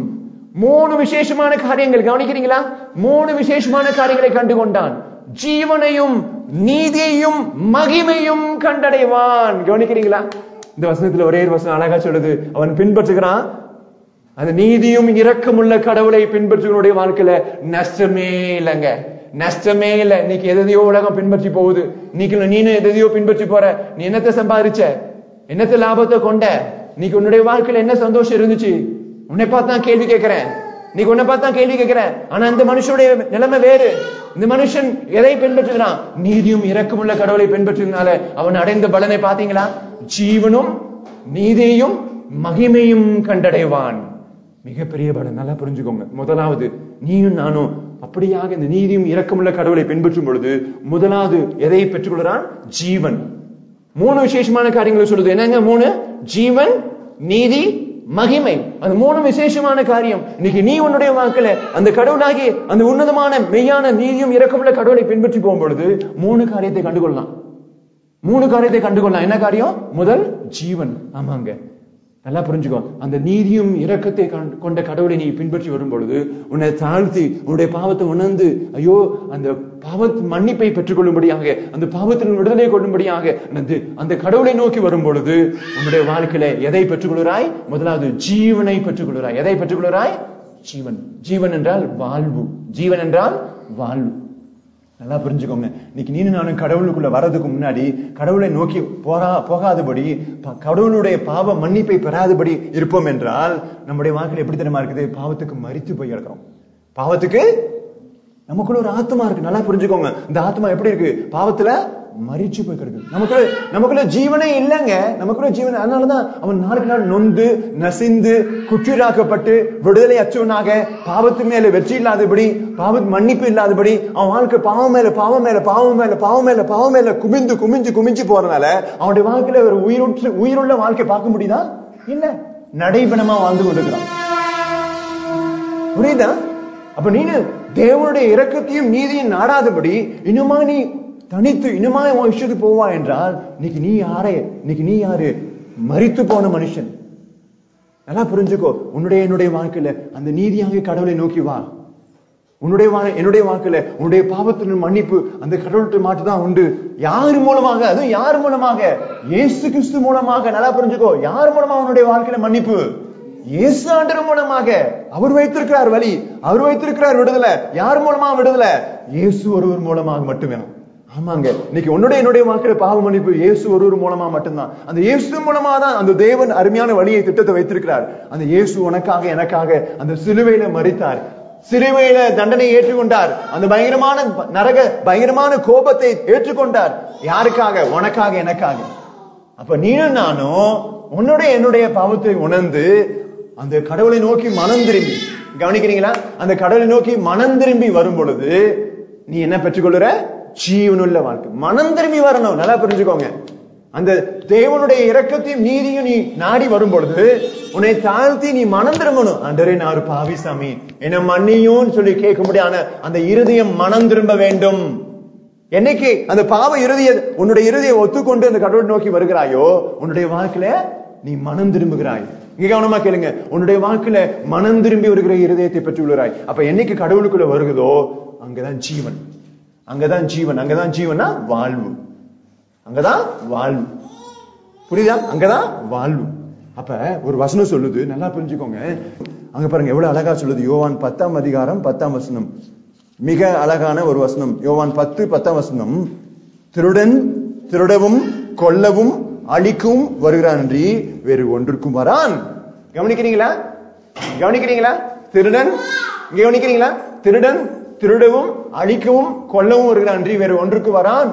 [SPEAKER 1] மூணு விசேஷமான காரியங்கள் கவனிக்கிறீங்களா? மூணு விசேஷமான காரியங்களை கண்டு கொண்டான். ஜீவனையும் நீதியையும் மகிமையும் கண்டடைவான். கவனிக்கிறீங்களா? இந்த வசனத்துல ஒரே வசனம் அழகா சொல்லுது. அவன் பின்பற்றுகிறான் அந்த நீதியும் இரக்கமுள்ள கடவுளை பின்பற்றுவனுடைய வாழ்க்கையில நஷ்டமே இல்லைங்க. நஷ்டமே இல்லை. இன்னைக்கு எதையோ உலகம் பின்பற்றி போகுது. இன்னைக்கு நீனு எதையோ பின்பற்றி போற. நீ என்னத்தை சம்பாதிச்ச? என்னத்தை லாபத்தை கொண்ட? இன்னைக்கு உன்னுடைய வாழ்க்கையில என்ன சந்தோஷம் இருந்துச்சு? உன்னை பார்த்து நான் கேள்வி கேட்கிறேன். நீ உன்னை பார்த்து தான் கேள்வி கேட்கிறேன். ஆனா இந்த மனுஷனுடைய நிலைமை வேறு. இந்த மனுஷன் எதை பின்பற்றுகிறான்? நீதியும் இரக்கமுள்ள கடவுளை பின்பற்றினால அவன் அடைந்த பலனை பாத்தீங்களா? ஜீவனும் நீதியையும் மகிமையும் கண்டடைவான். மிகப்பெரிய பலன். நல்லா புரிஞ்சுக்கோங்க. முதலாவது, நீயும் நானும் அப்படியாக இந்த நீதியும் இரக்கமுள்ள கடவுளை பின்பற்றும் பொழுது முதலாவது எதை பெற்றுக்கொள்கிறான்? ஜீவன். மூணு விசேஷமான காரியங்களை சொல்லுது. என்னங்க மூணு? ஜீவன், நீதி, மகிமை. அது மூணு விசேஷமான காரியம். இன்னைக்கு நீ உன்னுடைய வாழ்க்கையில அந்த கடவுளாகி அந்த உன்னதமான மெய்யான நீதியும் இரக்கமுள்ள கடவுளை பின்பற்றி போகும் பொழுது மூணு காரியத்தை கண்டுகொள்ளலாம். மூணு காரியத்தை கண்டுகொள்ளலாம். என்ன காரியம்? முதல், ஜீவன். ஆமாங்க, நல்லா புரிஞ்சுக்கோ. அந்த நீதியும் இரக்கத்தை கொண்ட கடவுளை நீ பின்பற்றி வரும் பொழுது உன்னை தாழ்த்தி உன்னுடைய பாவத்தை உணர்ந்து, ஐயோ அந்த பாவ மன்னிப்பை பெற்றுக் கொள்ளும்படியாக, அந்த பாவத்தின் விடுதலை கொள்ளும்படியாக அந்த கடவுளை நோக்கி வரும் பொழுது உன்னுடைய வாழ்க்கையில எதை பெற்றுக்கொள்கிறாய்? முதலாவது ஜீவனை பெற்றுக்கொள்கிறாய். எதை பெற்றுக்கொள்கிறாய்? ஜீவன். ஜீவன் என்றால் வாழ்வு. ஜீவன் என்றால் வாழ்வு. நல்லா புரிஞ்சுக்கோங்க. இன்னைக்கு நீனு நானும் கடவுளுக்குள்ள வர்றதுக்கு முன்னாடி கடவுளை நோக்கி போரா போகாதபடி, கடவுளுடைய பாவ மன்னிப்பை பெறாதபடி இருப்போம் என்றால் நம்முடைய வாழ்க்கையில எப்படி தெரியுமா இருக்குது? பாவத்துக்கு மரித்து போய் கிடக்கிறோம். பாவத்துக்கு நமக்குள்ள ஒரு ஆத்மா இருக்கு. நல்லா புரிஞ்சுக்கோங்க. இந்த ஆத்மா எப்படி இருக்கு? பாவத்துல மரிச்சு போய் கிடக்கு. நமக்குள்ள நமக்குள்ள ஜீவனே இல்லைங்க. நமக்குள்ள ஜீவன். அதனாலதான் அவன் நாளுக்கு நாள் நொந்து நசிந்து குற்றீராக்கப்பட்டு விடுதலை அச்சவனாக, பாவத்து மேல வெற்றி இல்லாதபடி, பாவத்து மன்னிப்பு இல்லாதபடி அவன் வாழ்க்கை பாவம் மேல பாவம் மேல பாவம் மேல பாவம் மேல பாவம் மேல குமிந்து குமிஞ்சு குமிஞ்சு போறதுனால அவனுடைய வாழ்க்கையில ஒரு உயிரோற்று உயிருள்ள வாழ்க்கை பார்க்க முடியுதா? இல்ல, நடைபெணமா வாழ்ந்து கொண்டிருக்கிறான். புரியுதா? அப்ப நீனு தேவனுடைய இரக்கத்தையும் நீதியும் நாடாதபடி இன்னுமா நீ தனித்து இன்னுமா உன் விஷயத்துக்கு போவா என்றால் இன்னைக்கு நீ யாரே? இன்னைக்கு நீ யாரு? மரித்து போன மனுஷன். நல்லா புரிஞ்சுக்கோ. உன்னுடைய என்னுடைய வாழ்க்கையில அந்த நீதியாக கடவுளை நோக்கி வா. உன்னுடைய என்னுடைய வாழ்க்கையில உன்னுடைய பாவத்தின் மன்னிப்பு அந்த கடவுள்கிட்ட மாட்டுதான் உண்டு. யாரு மூலமாக? அதுவும் யார் மூலமாக? இயேசு கிறிஸ்து மூலமாக. நல்லா புரிஞ்சுக்கோ. யார் மூலமா உன்னுடைய வாழ்க்கையில மன்னிப்பு? இயேசு ஆண்டவர் மூலமாக. அவர் வைத்திருக்கிறார் வழி, அவர் வைத்திருக்கிறார் விடுதலை. யார் மூலமா விடுதலை? இயேசு ஒருவர் மூலமாக மட்டுமே. ஆமாங்க. இன்னைக்கு உன்னுடைய என்னுடைய வாழ்க்கையில பாவ மன்னிப்பு இயேசு ஒருவர் மூலமா மட்டும்தான். அந்த இயேசு மூலமா தான் அந்த தேவன் அருமையான வழியை திட்டத்தை வைத்திருக்கிறார். அந்த இயேசு உனக்காக எனக்காக அந்த சிலுவையில மரித்தார், சிலுவையில தண்டனை ஏற்றுக்கொண்டார், அந்த பயங்கரமான நரக பயங்கரமான கோபத்தை ஏற்றுக்கொண்டார். யாருக்காக? உனக்காக எனக்காக. அப்ப நீனும் நானும் உன்னுடைய என்னுடைய பாவத்தை உணர்ந்து அந்த கடவுளை நோக்கி மனம் திரும்பி, கவனிக்கிறீங்களா? அந்த கடவுளை நோக்கி மனம் திரும்பி வரும் பொழுது நீ என்ன பெற்றுக்கொள்ளுற? ஜீவனுள்ள வாழ்க்கை. மனம் திரும்பி வரணும். நல்லா புரிஞ்சுக்கோங்க. அந்த தேவனுடைய இரக்கத்தையும் நீதியும் நீ நாடி வரும் பொழுது உன்னை தாழ்த்தி நீ மனம் திரும்பணும். ஆண்டவரே, நான் ஒரு பாவி சாமி, என்ன மன்னியும் சொல்லி கேட்க முடியாத அந்த இருதயம் மனம் திரும்ப வேண்டும். என்னைக்கு அந்த பாவ இறுதிய உன்னுடைய இறுதியை ஒத்துக்கொண்டு அந்த கடவுளை நோக்கி வருகிறாயோ உன்னுடைய வாழ்க்கையில நீ மனம் திரும்புகிறாய். இங்க கவனமா கேளுங்க. உன்னுடைய வாழ்க்கையில மனம் திரும்பி வருகிற இருதயத்தை பெற்று விடுகிறாய். அப்ப என்னைக்கு கடவுளுக்குள்ள வருகிறதோ அங்கதான் ஜீவன். அங்கதான் ஜீவன். அங்கதான் ஜீவனா வாழ்வு. அங்கதான் வாழ்வு. புரியுதா? அங்கதான் வாழ்வு. அப்ப ஒரு வசனம் சொல்லுது, நல்லா புரிஞ்சுக்கோங்க. அங்க பாருங்க எவ்வளவு அழகா சொல்லுது. யோவான் பத்தாம் அதிகாரம் பத்தாம் வசனம். மிக அழகான ஒரு வசனம். யோவான் பத்து பத்தாம் வசனம். திருடன் திருடவும் கொல்லவும் அழிக்கும் வருகிறான் என்று வேறு ஒன்றுக்கும் வரான். கவனிக்கிறீங்களா? கவனிக்கிறீங்களா? திருடன் கவனிக்கிறீங்களா? திருடன் திருடவும் அழிக்கவும் கொல்லவும் வருகிறான் என்று வேறு ஒன்றுக்கு வரான்.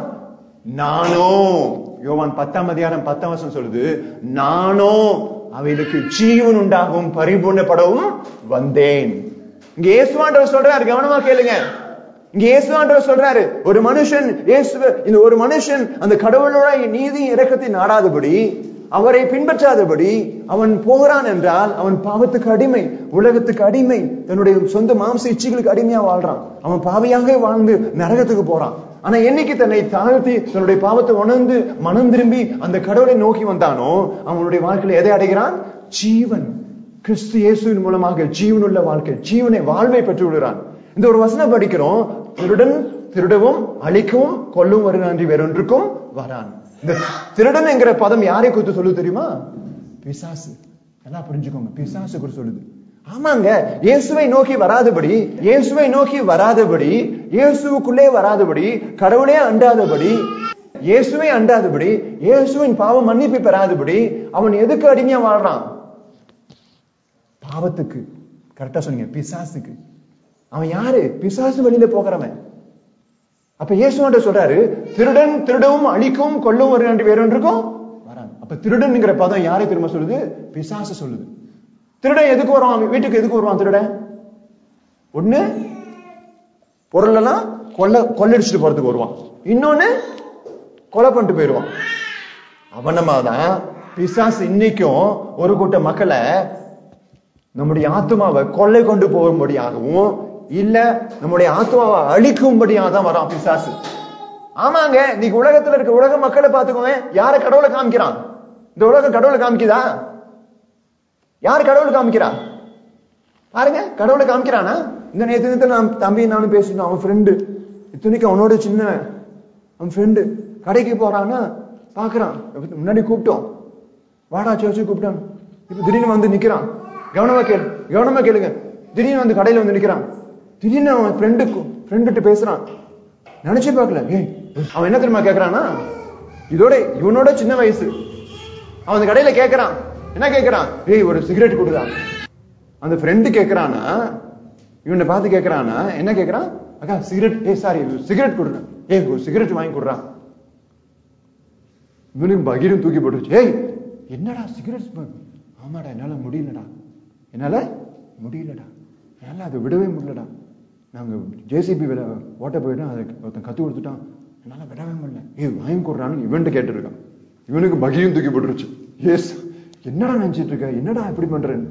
[SPEAKER 1] நானோ, யோவான் பத்தாம் அதிகாரம் பத்தாம் வசனம் சொல்லுது, நானோ அவைகளுக்கு ஜீவன் உண்டாகவும் பரிபூர்ணப்படவும் வந்தேன். இங்க இயேசுவாண்டவர் சொல்றாரு, கவனமா கேளுங்க. இங்க இயேசுவாண்டவர் சொல்றாரு, ஒரு மனுஷன் இயேசு இந்த ஒரு மனுஷன் அந்த கடவுளோட நீதி இரக்கத்தை நாடாதபடி, அவரை பின்பற்றாதபடி அவன் போகிறான் என்றால் அவன் பாவத்துக்கு அடிமை, உலகத்துக்கு அடிமை, தன்னுடைய சொந்த மாம்ச இச்சைகளுக்கு அடிமையா வாழ்றான். அவன் பாவியாக வாழ்ந்து நரகத்துக்கு போறான். ஆனா என்னைக்கு தன்னை தாழ்த்தி தன்னுடைய பாவத்தை உணர்ந்து மனம் திரும்பி அந்த கடவுளை நோக்கி வந்தானோ அவனுடைய வாழ்க்கையில எதை அடைகிறான்? ஜீவன். கிறிஸ்து இயேசுவின் மூலமாக ஜீவனுள்ள வாழ்க்கை, ஜீவனை வாழ்வை பெற்று விடுறான். இந்த ஒரு வசனம் படிக்கிறோம், திருடன் திருடவும் அழிக்கவும் கொல்லும் வருகிறான் வேறொன்றுக்கும் வரான். இந்த திருடன் என்கிற பதம் யாரை குறித்து சொல்லுது தெரியுமா? பிசாசு. நல்லா புரிஞ்சுக்கோங்க, பிசாசு குறித்து சொல்லுது. ஆமாங்க, இயேசுவை நோக்கி வராதபடி, இயேசுவை நோக்கி வராதபடி, இயேசுக்குள்ளே வராதபடி, கடவுளே அண்டாதபடி, இயேசுவை அண்டாதபடி, இயேசுவின் பாவம் மன்னிப்பு பெறாதபடி அவன் எதுக்கு அடிமையா வாழ்றான்? பாவத்துக்கு. கரெக்டா சொன்னீங்க, பிசாசுக்கு. அவன் யாரு? பிசாசு வழியில போகிறவன். அப்ப இயேசுவாண்ட சொல்றாரு, திருடன் திருடவும் அழிக்கவும் கொல்லவும் வருகின்ற வேறொன்றுக்கும் வரான். அப்ப திருடன்ங்கிற பதம் யாரை திரும்ப சொல்லுது? பிசாசு சொல்லுது. திருடன் எதுக்கு வருவான்? வீட்டுக்கு எதுக்கு வருவான் திருடன்? ஒண்ணு பொருள் எல்லாம் கொள்ள கொள்ளடிச்சுட்டு போறதுக்கு வருவான், இன்னொன்னு கொலை பண்ணிட்டு போயிடுவான். அவனமாதான் பிசாசு இன்னைக்கும் ஒரு கூட்ட மக்களை நம்முடைய ஆத்மாவை கொள்ளை கொண்டு போகும்படியாகவும் இல்ல நம்முடைய ஆத்மாவை அழிக்கும்படியாக தான் வரான் பிசாசு. ஆமாங்க, இன்னைக்கு உலகத்துல இருக்க உலக மக்களை பார்த்துக்கோங்க, யார கடவுளை காமிக்கிறான்? இந்த உலகம் கடவுளை காமிக்குதா? யார் கடவுளை காமிக்கிறா? பாருங்க, கடவுளை காமிக்கிறானா? இந்த நேரத்துல நான் தம்பி நானும் பேசினோம், அவன் ஃப்ரெண்டு இத்தனைக்கு அவனோட சின்ன அவன் ஃப்ரெண்டு கடைக்கு போறான்னா பாக்குறான், முன்னாடி கூப்பிட்டோம், வாடா சர்ச்சு கூப்பிட்டான், இப்ப திடீர்னு வந்து நிக்கிறான். கவனமா கேளு, கவனமா கேளுங்க. திடீர்னு வந்து கடையில வந்து நிக்கிறான். திடீர்னு அவன் ஃப்ரெண்டுக்கு ஃப்ரெண்டுட்டு பேசுறான். நினைச்சு பார்க்கல. ஏய் அவன் என்ன தெரியுமா கேக்குறான்னா, இதோட இவனோட சின்ன வயசு. அவன் கடையில கேக்குறான், என்ன கேக்குறான்? ஏய் ஒரு சிகரெட் கொடுதான். அந்த ஃப்ரெண்டு கேக்குறானா, இவனை பார்த்து கேக்குறானா, என்ன கேக்குறான்? அக்கா சிகரெட், ஏய் சாரி சிகரெட் கொடுறான். ஏய் ஒரு சிகரெட் வாங்கி கொடுறான். இவனுக்கு பகீரும் தூக்கி போட்டுருச்சு. ஏய் என்னடா சிகரெட்? ஆமாடா என்னால முடியலடா, என்னால முடியலடா, என்னால அதை விடவே முடியலடா. நாங்க ஜேசிபி வில ஓட்ட போயிட்டோம், அதை ஒருத்தன் கத்து கொடுத்துட்டான், என்னால விடவே முடியல. ஏய் வாங்கி கொடுறான்னு இவன்ட்டு கேட்டு இருக்கான். இவனுக்கு பகியும் தூக்கி போட்டுருச்சு. ஏஸ் என்னடா நினைச்சிட்டு இருக்க, என்னடா இப்படி பண்றேன்னு.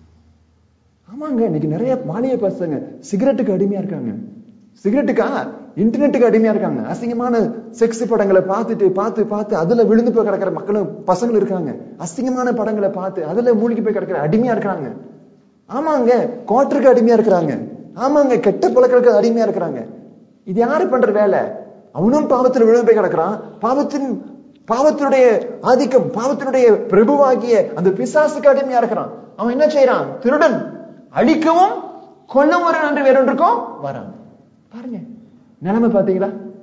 [SPEAKER 1] ஆமாங்க, இன்னைக்கு நிறைய மாலிய பசங்க சிகரெட்டுக்கு அடிமையா இருக்காங்க. சிகரெட்டுக்கா இன்டர்நெட்டுக்கு அடிமையா இருக்காங்க. அசிங்கமான செக்ஸ் படங்களை பார்த்துட்டு பார்த்து பார்த்து அதுல விழுந்து போய் கிடக்கிற மக்களும் பசங்க இருக்காங்க. அசிங்கமான படங்களை பார்த்து அதுல மூழ்கி போய் கிடக்கிற அடிமையா இருக்கிறாங்க. ஆமாங்க, குவார்டருக்கு அடிமையா இருக்கிறாங்க. ஆமாங்க, கெட்ட பழக்கத்துக்கு அடிமையா இருக்கிறாங்க. இது யாரு பண்ற வேலை? அவனும் பாவத்தில் விழுந்து போய் கிடக்கிறான். பாவத்தின் பாவத்தினுடைய ஆதிக்கம், பாவத்தினுடைய பிரபுவாகிய அந்த பிசாசுக்கு அடிமையா இருக்கிறான். அவன் என்ன செய்யறான்? திருடன், அழிக்கவும் கொல்லும் ஒரு நன்றி வேறொன்றுக்கும் வரான். பாருங்க நிலைமை பாத்தீங்களா?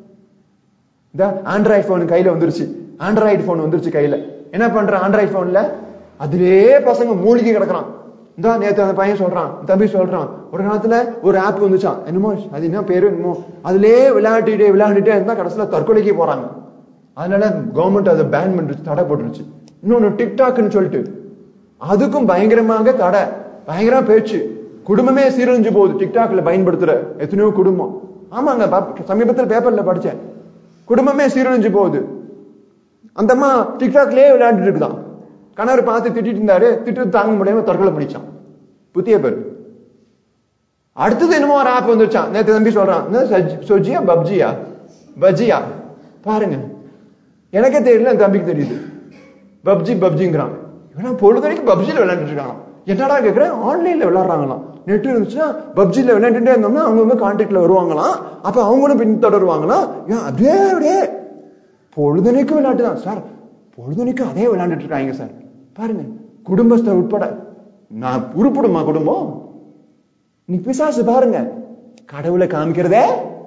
[SPEAKER 1] இந்த ஆண்ட்ராய்டு போன் கையில வந்துருச்சு. ஆண்ட்ராய்டு போன் வந்துருச்சு கையில. என்ன பண்ற? ஆண்ட்ராய்டு போன்ல அதிலே பசங்க மூழ்கி கிடக்குறான். இந்த நேத்து அந்த பையன் சொல்றான், தம்பி சொல்றான், ஒரு காலத்துல ஒரு ஆப் வந்துச்சான், என்னமோ அது என்ன பேரு என்னமோ, அதுலயே விளையாடிட்டே விளையாடிட்டே இருந்தா கடைசியில தற்கொலைக்கு போறாங்க. அதனால கவர்மெண்ட் அதை பேன் பண்ணிருச்சு, தடை போட்டுருச்சு. இன்னொன்னு டிக்டாக்னு சொல்லிட்டு அதுக்கும் பயங்கரமாக தடை, பயங்கரமா பேச்சு, குடும்பமே சீரழிஞ்சு போகுது டிக்டாக்ல பயன்படுத்துற எத்தனையோ குடும்பம். ஆமாங்க, சமீபத்தில் பேப்பர்ல படிச்சேன், குடும்பமே சீரழிஞ்சு போகுது. அந்த அம்மா டிக்டாக்லயே விளையாண்டுட்டு இருக்குதான். கணவர் பார்த்து திட்டிட்டு இருந்தாரு, திட்டு தாங்க முடியாம தற்கொலை பண்ணிச்சான். புத்திய பேரு. அடுத்தது என்னமோ ஒரு ஆப் வந்துருச்சான். நேற்று தம்பி சொல்றான், சொஜியா பப்ஜியா பஜ்ஜியா. பாருங்க, எனக்கே தெரியல, என் தம்பிக்கு தெரியுது. பப்ஜி பப்ஜிங்கிறான். பொழுதுனைக்கு பப்ஜில விளையாண்டுட்டு இருக்கான். என்னடா கேக்குறேன்? ஆன்லைன்ல விளையாடுறாங்களாம். நெட் இருந்துச்சுன்னா பப்ஜில விளையாண்டுட்டே இருந்தோம்னா அவங்க கான்டாக்ட்ல வருவாங்களாம். அப்ப அவங்களும் பின் தொடருவாங்களாம். அப்படியே அப்படியே பொழுதுனைக்கு விளையாட்டு தான் சார், பொழுதுனைக்கு அதே விளையாண்டுட்டு இருக்காங்க சார். பாருங்க, குடும்பஸ்தர் உட்பட. நான் உருப்படுமா குடும்பம்? நீ பிசாசு பாருங்க, கடவுளை காமிக்கிறதே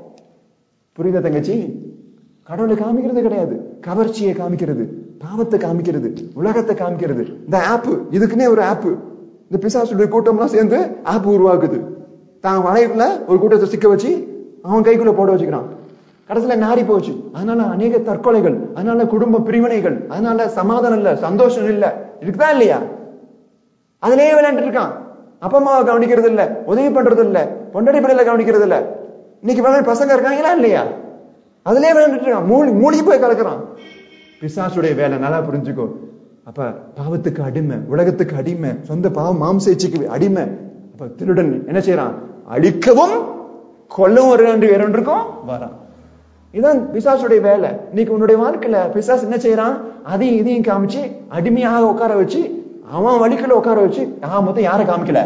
[SPEAKER 1] புரியுதா தங்கச்சி? கடவுளை காமிக்கிறது கிடையாது, கவர்ச்சியை காமிக்கிறது, பாவத்தை காமிக்கிறது, உலகத்தை காமிக்கிறது. இந்த ஆப், இதுக்குன்னே ஒரு ஆப், இந்த பிசாசுடைய கூட்டம்லாம் சேர்ந்து ஆப் உருவாக்குது. தான் வளைவுல ஒரு கூட்டத்தை சிக்க வச்சு அவன் கைக்குள்ள போட வச்சுக்கிறான். கடைசியில நாரி போச்சு. அதனால அநேக தற்கொலைகள், அதனால குடும்ப பிரிவினைகள், அதனால சமாதானம் இல்ல, சந்தோஷம் இல்ல, இருக்குதான் இல்லையா? அதுலயே விளையாண்டு இருக்கான். அப்பா அம்மாவை கவனிக்கிறது இல்ல, உதவி பண்றது இல்ல, பொண்டாட்டி பிள்ளைல கவனிக்கிறது இல்ல. இன்னைக்கு விளையாட பசங்க இருக்காங்களா இல்லையா? அதுலயே விளையாண்டுட்டு இருக்கான், மூழ்கி மூழ்கி போய் கலக்குறான். பிசாசுடைய வேலை நல்லா புரிஞ்சுக்கோ. அப்ப பாவத்துக்கு அடிமை, உலகத்துக்கு அடிமை, சொந்த பாவம் மாம்சேச்சிக்கு அடிமை. அப்ப திருடன் என்ன செய்யறான்? அழிக்கவும் கொல்லவும் ஒரு நன்றி வேறொன்றுக்கும் வரான். இதுதான் பிசாசுடைய வேலை. இன்னைக்கு உன்னுடைய வாழ்க்கையில பிசாசு என்ன செய்யறான்? அதையும் இதையும் காமிச்சு அடிமையாக உட்கார வச்சு, அவன் வழிக்குள்ள உட்கார வச்சு, ஆ மொத்தம் யாரை காமிக்கல,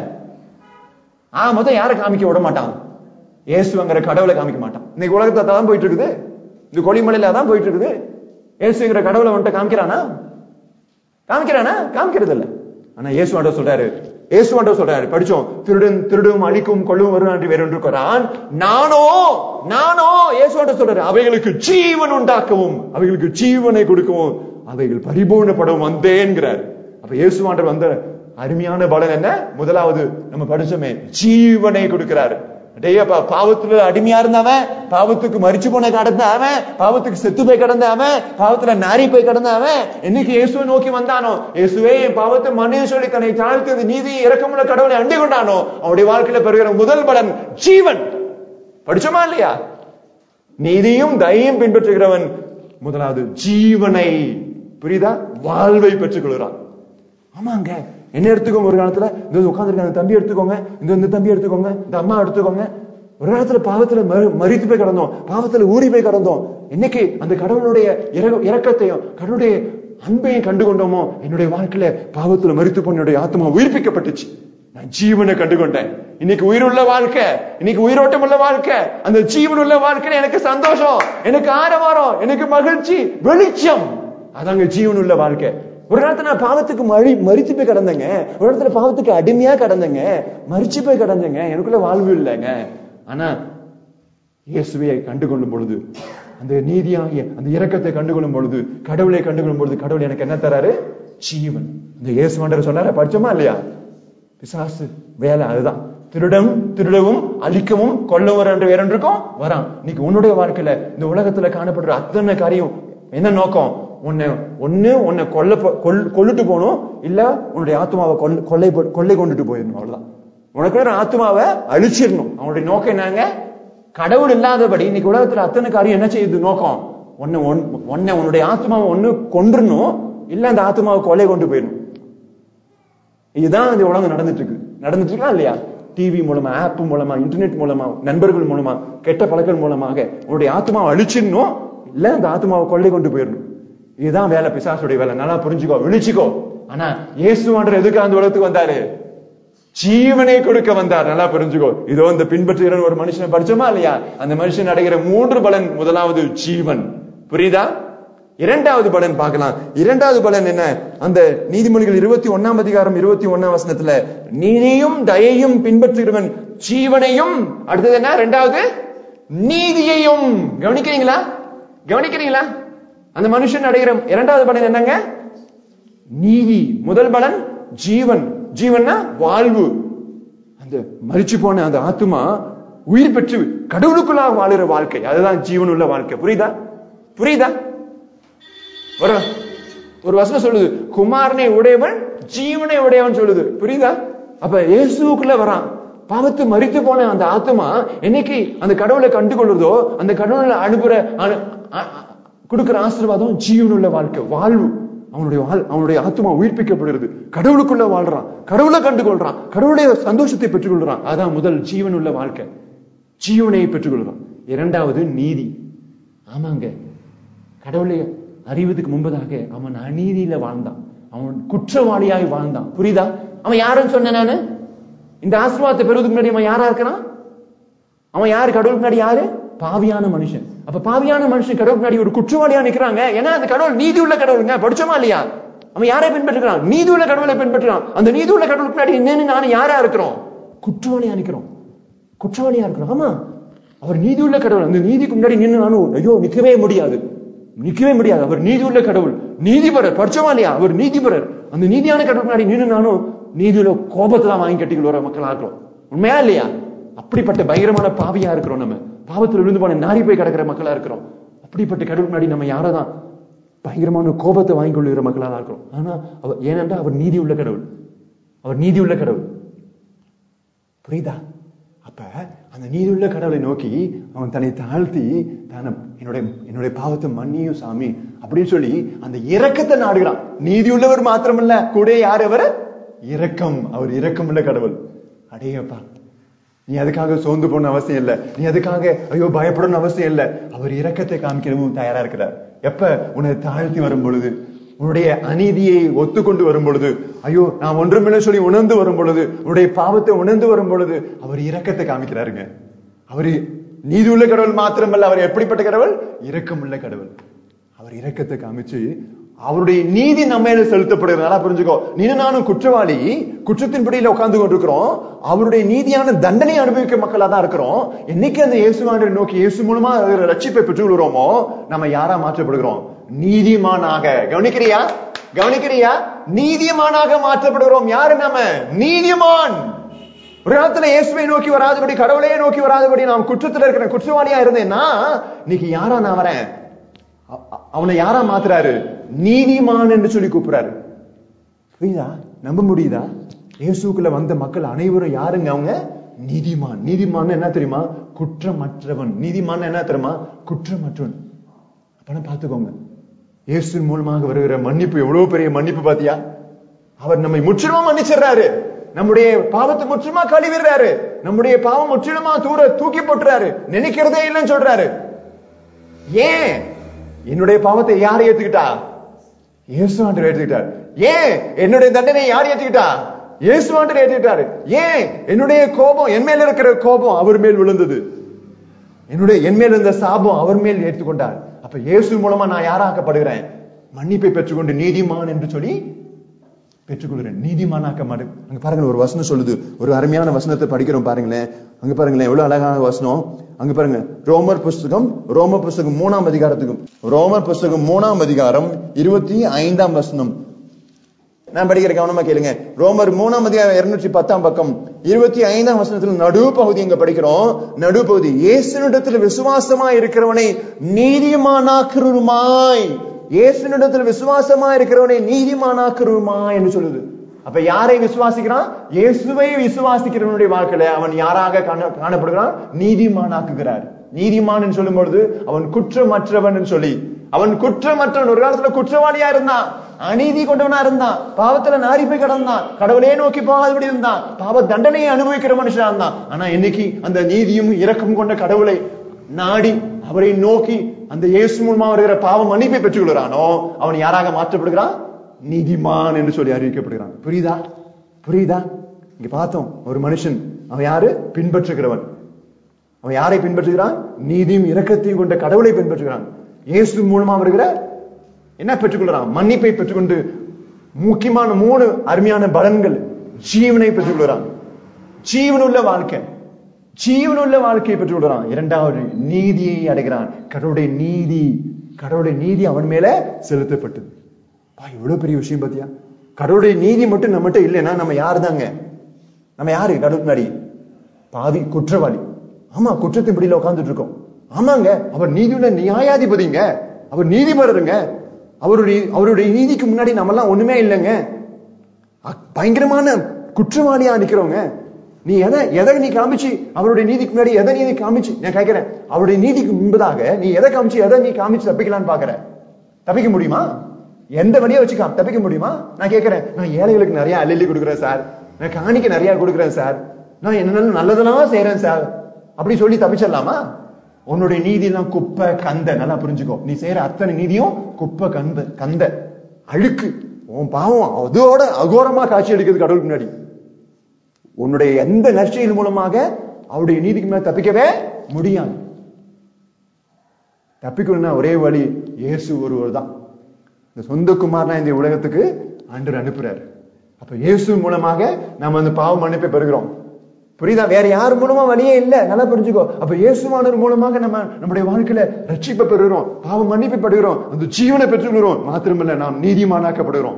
[SPEAKER 1] ஆ மொத்தம் யாரை காமிக்க விட மாட்டான்? இயேசுங்கிற கடவுளை காமிக்க மாட்டான். இன்னைக்கு உலகத்தை தான் போயிட்டு இருக்குது, இந்த கொடிமலையில தான் போயிட்டு இருக்குது. இயேசுங்கிற கடவுளை வந்துட்டு காமிக்கிறானா? காமிக்கிறானா? காமிக்கிறது இல்ல. ஆனா இயேசு ஆண்டவர் சொல்றாரு, இயேசு ஆண்டவர் சொல்றாரு, படிச்சோம், திருடன் திருடும் அழிக்கும் கொள்ளும் வரும் என்று வேறொன்று இருக்கிறான். நானோ நானோ இயேசு ஆண்டவர் சொல்றாரு, அவைகளுக்கு ஜீவன் உண்டாக்கவும் அவைகளுக்கு ஜீவனை கொடுக்கவும் அவைகள் பரிபூர்ணப்படவும் வந்தேன்கிறார். அப்ப இயேசு ஆண்டவர் வந்த அருமையான பலன் என்ன? முதலாவது நம்ம படிச்சோமே, ஜீவனை கொடுக்கிறாரு. டேயப்பா, பாவத்துல அடிமையா இருந்தவன், பாவத்துக்கு மரிச்சு போன கடந்தவன், பாவத்துக்கு செத்து போய் கடந்தவன், பாவத்துல நாரி போய் கடந்தவன், என்னைக்கு இயேசுவை நோக்கி வந்தானோ, இயேசுவே என் பாவத்தை மன்னிய சொல்லி தன்னை தாழ்த்தது நீதி இரக்கமுள்ள கடவுளை அண்டி கொண்டானோ, அவனுடைய வாழ்க்கையில பெறுகிற முதல் பலன் ஜீவன். படிச்சோமா இல்லையா? நீதியும் தயையும் பின்பற்றுகிறவன் முதலாவது ஜீவனை, புரியுதா, வாழ்வை பெற்றுக் கொள்கிறான். ஆமாங்க, என்ன எடுத்துக்கோங்க, ஒரு காலத்துல இந்த உட்கார்ந்துருக்க அந்த தம்பி எடுத்துக்கோங்க, இந்த இந்த தம்பி எடுத்துக்கோங்க, இந்த அம்மா எடுத்துக்கோங்க. ஒரு காலத்துல பாவத்துல மரித்து போய் கிடந்தோம், பாவத்துல ஊறி போய் கிடந்தோம். இன்னைக்கு அந்த கடவுளுடைய இரக்கத்தையும் கடவுளுடைய அன்பையும் கண்டு கொண்டோமோ, என்னுடைய வாழ்க்கையில பாவத்துல மரித்து போன என்னுடைய ஆத்மா உயிர்ப்பிக்கப்பட்டுச்சு. நான் ஜீவனை கண்டுகொண்டேன். இன்னைக்கு உயிருள்ள வாழ்க்கை, இன்னைக்கு உயிரோட்டம் உள்ள வாழ்க்கை, அந்த ஜீவன் உள்ள வாழ்க்கை எனக்கு சந்தோஷம், எனக்கு ஆரவாரம், எனக்கு மகிழ்ச்சி, வெளிச்சம். அதாங்க ஜீவன் உள்ள வாழ்க்கை. ஒரு நேரத்துல நான் பாவத்துக்கு மறி மறிச்சு போய் கிடந்தேங்க. ஒரு இடத்துல பாவத்துக்கு அடிமையா கிடந்தேங்க, மறிச்சு போய் கிடந்தேங்க, எனக்குள்ள வாழ்வு இல்லைங்க. ஆனா இயேசுவை கண்டுகொள்ளும் பொழுது, அந்த நீதியாகிய அந்த இரக்கத்தை கண்டுகொள்ளும் பொழுது, கடவுளை கண்டுகொள்ளும் பொழுது, கடவுள் எனக்கு என்ன தராரு? ஜீவன். இந்த இயேசுவாண்டவர் சொன்னார, படிச்சோமா இல்லையா? பிசாசு வேலை அதுதான். திருடம் திருடவும் அழிக்கவும் கொல்லவும் என்று வேற இருக்கும் வரான். இன்னைக்கு உன்னுடைய வாழ்க்கையில இந்த உலகத்துல காணப்படுற அத்தனை காரியம் என்ன நோக்கம்? உன்னை ஒண்ணு உன்னை கொல்ல கொல்லிட்டு போகணும், இல்ல உன்னுடைய ஆத்மாவை கொள்ளை கொள்ளை கொண்டுட்டு போயிடணும். அவ்வளவுதான். உனக்கு ஒரு ஆத்மாவை அழிச்சிடணும். அவனுடைய நோக்கம் என்னங்க? கடவுள் இல்லாதபடி இன்னைக்கு உலகத்துல அத்தனை காரியம் என்ன செய்யுது நோக்கம்? ஒன்னு ஒன்ன உன்னுடைய ஆத்மாவை ஒண்ணு கொன்றுணும், இல்ல அந்த ஆத்மாவை கொலை கொண்டு போயிடணும். இதுதான் இந்த உலகம் நடந்துட்டு இருக்கு. நடந்துட்டு இருக்கா இல்லையா? டிவி மூலமா, ஆப் மூலமா, இன்டர்நெட் மூலமா, நண்பர்கள் மூலமா, கெட்ட பழக்கம் மூலமாக உன்னுடைய ஆத்மாவை அழிச்சிடணும், இல்ல அந்த ஆத்மாவை கொள்ளை கொண்டு போயிடணும். இதுதான் வேலை, பிசாசுடைய வேலை. நல்லா புரிஞ்சுக்கோ, விழிச்சுக்கோ. ஆனா இயேசுவாண்டவர் எதுக்கு அந்த உலகத்துக்கு வந்தாரு? ஜீவனை கொடுக்க வந்தார். நல்லா புரிஞ்சுக்கோ. இதோ இந்த பின்பற்றுகிற ஒரு மனுஷனை படிச்சோமா இல்லையா? அந்த மனுஷன் அடைகிற மூன்று பலன். முதலாவது ஜீவன். புரியுதா? இரண்டாவது பலன் பார்க்கலாம். இரண்டாவது பலன் என்ன? அந்த நீதிமொழிகள் இருபத்தி ஒன்னாம் அதிகாரம் இருபத்தி ஒன்னாம் வசனத்துல, நீதியும் தயையும் பின்பற்றுகிறவன் ஜீவனையும், அடுத்தது என்ன? இரண்டாவது நீதியையும். கவனிக்கிறீங்களா? கவனிக்கிறீங்களா? அந்த மனுஷன் அடைகிற இரண்டாவது பலன் என்னங்க? நீதி. முதல் பலன் ஜீவன். ஜீவன்னா வாழ்வு. அந்த மரிச்சு போன அந்த ஆத்மா உயிர் பெற்று கடவுளுக்குள்ளாக வாழுற வாழ்க்கை, அதுதான் ஜீவன் உள்ள வாழ்க்கை. புரியுதா? புரியுதா? ஒரு ஒரு வசனம் சொல்லுது, குமாரனை உடையவன் ஜீவனை உடையவன் சொல்லுது. புரியுதா? அப்ப இயேசுக்குள்ள வரான். பாவத்து மரித்து போன அந்த ஆத்மா என்னைக்கு அந்த கடவுளை கண்டுகொள்றதோ, அந்த கடவுளை அனுப்புற கொடுக்கிற ஆசீர்வாதம் ஜீவன் உள்ள வாழ்க்கை, வாழ்வு. அவனுடைய அவனுடைய ஆத்மா உயிர்ப்பிக்கப்படுகிறது. கடவுளுக்குள்ள வாழ்றான், கடவுளை கண்டுகொள்றான், கடவுளுடைய சந்தோஷத்தை பெற்றுக்கொள்றான். அதான் முதல் ஜீவன் உள்ள வாழ்க்கை, ஜீவனை பெற்றுக்கொள்றான். இரண்டாவது நீதி. ஆமாங்க, கடவுளை அறிவதற்கு முன்பதாக அவன் அநீதியில வாழ்ந்தான், அவன் குற்றவாளியாய் வாழ்ந்தான். புரியுதா? அவன் யாருன்னு சொன்ன நானு? இந்த ஆசீர்வாதத்தை பெறுவதற்கு முன்னாடி அவன் யாரா இருக்கிறான்? அவன் யாரு? கடவுளுக்கு முன்னாடி யாரு? பாவியான மனுஷன். அப்ப பாவியான மனுஷன் கடவுளுக்கு முன்னாடி ஒரு குற்றவாளியா நிக்கிறாங்க. ஏன்னா அந்த கடவுள் நீதி உள்ள கடவுளுங்க. படிச்சோமா இல்லையா? அவன் யாரை பின்பற்றுறான்? நீதி உள்ள கடவுளை பின்பற்றுறான். அந்த நீதி உள்ள கடவுளுக்கு முன்னாடி என்னன்னு நானும் யாரா இருக்கிறோம்? குற்றவாளியா நிக்கிறோம், குற்றவாளியா இருக்கிறோம். ஆமா, அவர் நீதி உள்ள கடவுள். அந்த நீதிக்கு முன்னாடி நின்று நானும் ஐயோ நிக்கவே முடியாது, நிக்கவே முடியாது. அவர் நீதி உள்ள கடவுள், நீதிபரர். படிச்சோமா இல்லையா? அவர் நீதிபரர். அந்த நீதியான கடவுள் முன்னாடி நின்று நானும் நீதியுள்ள கோபத்தை தான் வாங்கி கட்டிக்கொள்ள வர மக்களா இருக்கிறோம். உண்மையா இல்லையா? அப்படிப்பட்ட பயங்கரமான பாவியா இருக்கிறோம். நம்ம பாவத்தில் விழுந்து போன நாரி போய் கிடக்கிற மக்களா இருக்கிறோம். அப்படிப்பட்ட கடவுள் முன்னாடி நம்ம யாரதான் பயங்கரமான கோபத்தை வாங்கி கொள்ளுகிற மக்களா தான் இருக்கிறோம். ஆனா அவர், ஏனென்றா அவர் நீதி உள்ள கடவுள், அவர் நீதி உள்ள கடவுள். புரியுதா? அப்ப அந்த நீதி உள்ள கடவுளை நோக்கி அவன் தன்னை தாழ்த்தி, தான என்னுடைய என்னுடைய பாவத்தை மன்னியும் சாமி அப்படின்னு சொல்லி அந்த இரக்கத்தை நாடுகிறான். நீதி உள்ளவர் மாத்திரமல்ல, கூட யார்? அவர் இரக்கம். அவர் இரக்கம் உள்ள கடவுள். அடேயப்பா, நீ அதுக்காக சோர்ந்து போன அவசியம் இல்ல, நீ அதுக்காக ஐயோ பயப்படணும் அவசியம் இல்ல. அவர் இரக்கத்தை காமிக்கவும் தயாரா இருக்கிறார். எப்ப? உன்னை தாழ்த்தி வரும் பொழுது, உன்னுடைய அநீதியை ஒத்துக்கொண்டு வரும் பொழுது, ஐயோ நான் ஒன்றுமில்லை சொல்லி உணர்ந்து வரும் பொழுது, உன்னுடைய பாவத்தை உணர்ந்து வரும் பொழுது அவர் இரக்கத்தை காமிக்கிறாருங்க. அவரு நீதி உள்ள கடவுள் மாத்திரமல்ல, அவர் எப்படிப்பட்ட கடவுள்? இரக்கம் உள்ள கடவுள். அவர் இரக்கத்தை காமிச்சு அவருடைய நீதி நம்ம மேல செலுத்தப்படுகிறதுனால புரிஞ்சுக்கோ, நீ நானும் குற்றவாளி, குற்றத்தின் படியில உட்கார்ந்து கொண்டிருக்கிறோம். அவருடைய நீதியான தண்டனை அனுபவிக்க மக்களா தான் இருக்கிறோம். என்னைக்கு அந்த இயேசுவாண்டரை நோக்கி இயேசு மூலமா ரட்சிப்பை பெற்றுக்கொள்கிறோமோ, நம்ம யாரா மாற்றப்படுகிறோம்? நீதிமானாக. கவனிக்கிறியா? கவனிக்கிறியா? நீதிமானாக மாற்றப்படுகிறோம். யாரு நம்ம? நீதிமான். ஒரு காலத்துல இயேசுவை நோக்கி வராதபடி, கடவுளையே நோக்கி வராதபடி நாம் குற்றத்துல இருக்கிற குற்றவாளியா இருந்தேன்னா, இன்னைக்கு யாரா நான் வரேன்? அவனை யாரா மாத்துறாரு? நீதிமான் என்று சொல்லி கூப்பிடுறாரு. புரியுதா? நம்ப முடியுதா? இயேசுக்குள்ள வந்த மக்கள் அனைவரும் யாருங்க? அவங்க நீதிமான். நீதிமான் என்ன தெரியுமா? குற்றமற்றவன். நீதிமான் என்ன தெரியுமா? குற்றமற்றவன். அப்பனா பாத்துக்கோங்க, இயேசு மூலமாக வருகிற மன்னிப்பு எவ்வளவு பெரிய மன்னிப்பு பாத்தியா? அவர் நம்மை முற்றிலுமா மன்னிச்சிடுறாரு. நம்முடைய பாவத்தை முற்றிலுமா கழுவிடுறாரு. நம்முடைய பாவம் முற்றிலுமா தூர தூக்கி போட்டுறாரு. நினைக்கிறதே இல்லைன்னு சொல்றாரு. ஏன்? என்னுடைய பாவத்தை யார் ஏத்துக்கிட்டா? இயேசு ஆண்டவர் ஏத்துக்கிட்டார். ஏன்? என்னுடைய தண்டனை யார் ஏத்துக்கிட்டா? இயேசுவாண்டு ஏற்றிட்டாரு. ஏன்? என்னுடைய கோபம், என் மேல இருக்கிற கோபம் அவர் மேல் விழுந்தது. என்னுடைய என் மேல் இருந்த சாபம் அவர் மேல் ஏற்றுக்கொண்டார். அப்ப இயேசு மூலமா நான் யாராக்கப்படுகிறேன்? மன்னிப்பை பெற்றுக்கொண்டு நீதிமான் என்று சொல்லி பெற்றுக்கொள்கிறேன். நீதிமானாக்க மாட்டேன். அங்க பாருங்க, ஒரு வசனம் சொல்லுது, ஒரு அருமையான வசனத்தை படிக்கிறோம் பாருங்களேன். அங்க பாருங்களேன், எவ்வளவு அழகான வசனம். அங்க பாருங்க, ரோமர் புஸ்தகம் ரோமர் புஸ்தகம் மூணாம் அதிகாரத்துக்கும் ரோமர் புஸ்தகம் மூணாம் அதிகாரம் இருபத்தி ஐந்தாம் வசனம் நான் படிக்கிற கவனமா கேளுங்க. ரோமர் மூணாம் அதிகாரம் இருநூற்றி பத்தாம் பக்கம் இருபத்தி ஐந்தாம் வசனத்துல நடு பகுதி இங்க படிக்கிறோம். நடு பகுதி, இயேசுனிடத்தில் விசுவாசமா இருக்கிறவனை நீதிமானாக்குருமாய், இயேசுனிடத்தில் விசுவாசமா இருக்கிறவனை நீதிமானாக்குருமாய் என்று சொல்லுது. அப்ப யாரை விசுவாசிக்கிறான்? இயேசுவை விசுவாசிக்கிறவனுடைய வாழ்க்கையில அவன் யாராக காணப்படுகிறான்? நீதிமானாக்குகிறார். நீதிமான் என்று சொல்லும் பொழுது அவன் குற்றமற்றவன் சொல்லி, அவன் குற்றமற்றவன். ஒரு காலத்துல குற்றவாளியா இருந்தான், அநீதி கொண்டவனா இருந்தான், பாவத்துல நாரி போய் கிடந்தான், கடவுளே நோக்கி போகாதபடி இருந்தான், பாவ தண்டனையை அனுபவிக்கிற மனுஷனா இருந்தான். ஆனா இன்னைக்கு அந்த நீதியும் இரக்கம் கொண்ட கடவுளை நாடி அவரை நோக்கி அந்த இயேசு மூலமா வருகிற பாவ மன்னிப்பை பெற்றுக் கொள்கிறானோ அவன் யாராக மாற்றப்படுகிறான்? நீதிமான் என்று சொல்லி அறிவிக்கப்படுகிறான். புரியுதா? புரியுதா? இங்க பார்த்தோம், ஒரு மனுஷன் அவன் யாரு? பின்பற்றுகிறவன். அவன் யாரை பின்பற்றுகிறான்? நீதியும் இரக்கத்தையும் கொண்ட கடவுளை பின்பற்றுகிறான். இயேசு மூலமா வருகிற என்ன பெற்றுக்கொள்றான்? மன்னிப்பை பெற்றுக்கொண்டு முக்கியமான மூணு அருமையான பலன்கள், ஜீவனை பெற்றுக்கொள்றான். ஜீவனுள்ள வாழ்க்கை, ஜீவனுள்ள வாழ்க்கையை பெற்றுக்கொள்றான். இரண்டாவது, நீதியை அடைகிறான். கடவுளுடைய நீதி, கடவுளுடைய நீதி அவன் மேல செலுத்தப்பட்டது. இவ்வளவு பெரிய விஷயம் பாத்தியா? கடவுளுடைய நீதி மட்டும் நம்மகிட்ட இல்லைன்னா நம்ம யாரு தாங்க? நம்ம யாரு கடவுள் முன்னாடி? பாவி, குற்றவாளி. ஆமா, குற்றத்தின் பிடியில உட்கார்ந்துட்டு இருக்கோம். ஆமாங்க, அவர் நீதியுள்ள நியாயாதிபதிங்க, அவர் நீதிபரருங்க. அவருடைய அவருடைய நீதிக்கு முன்னாடி நம்ம எல்லாம் ஒண்ணுமே இல்லைங்க. பயங்கரமான குற்றவாளியா நிக்கிறவங்க. நீ எதை எதை நீ காமிச்சு அவருடைய நீதிக்கு முன்னாடி எதை நீதி காமிச்சு? நான் கேட்கிறேன், அவருடைய நீதிக்கு முன்பதாக நீ எதை காமிச்சு எதை நீ காமிச்சு தப்பிக்கலான்னு பாக்குற? தப்பிக்க முடியுமா? எந்த வழியை வச்சு தப்பிக்க முடியுமா? நான் கேட்கிறேன், நான் ஏழைகளுக்கு நிறைய அள்ளி கொடுக்குறேன் சார், நான் காணிக்க நிறைய கொடுக்குறேன் சார், நான் என்ன நல்லதெல்லாம் செய்யறேன் சார், அப்படி சொல்லி தப்பிச்சிடலாமா? உன்னுடைய நீதி எல்லாம் குப்பை கந்த. நல்லா புரிஞ்சுக்கோ, நீ செய்யற அத்தனை நீதியும் குப்பை கந்த கந்த அழுக்கு. உன் பாவம் அதோட அகோரமா காட்சி அளிக்கிறது கடவுளுக்கு முன்னாடி. உன்னுடைய எந்த நற்செயல் மூலமாக அவருடைய நீதிக்கு மேல தப்பிக்கவே முடியாது. தப்பிக்கணும்னா ஒரே வழி, இயேசு ஒருவர் தான். இந்த சொந்த குமாரனா இந்த உலகத்துக்கு ஆண்டவர் அனுப்புறாரு. அப்ப இயேசு மூலமாக நாம அந்த பாவ மன்னிப்பை பெறுகிறோம். புரியுதா? வேற யார் மூலமா வழியே இல்ல. நல்லா புரிஞ்சுக்கோ. அப்ப இயேசுவானவர் மூலமாக நம்ம நம்முடைய வாழ்க்கையில ரட்சிப்பை பெறுகிறோம், பாவ மன்னிப்பை பெறுகிறோம், அந்த ஜீவனை பெற்றுக்கிறோம். மாத்திரமல்ல, நாம் நீதிமானாக்கப்படுகிறோம்.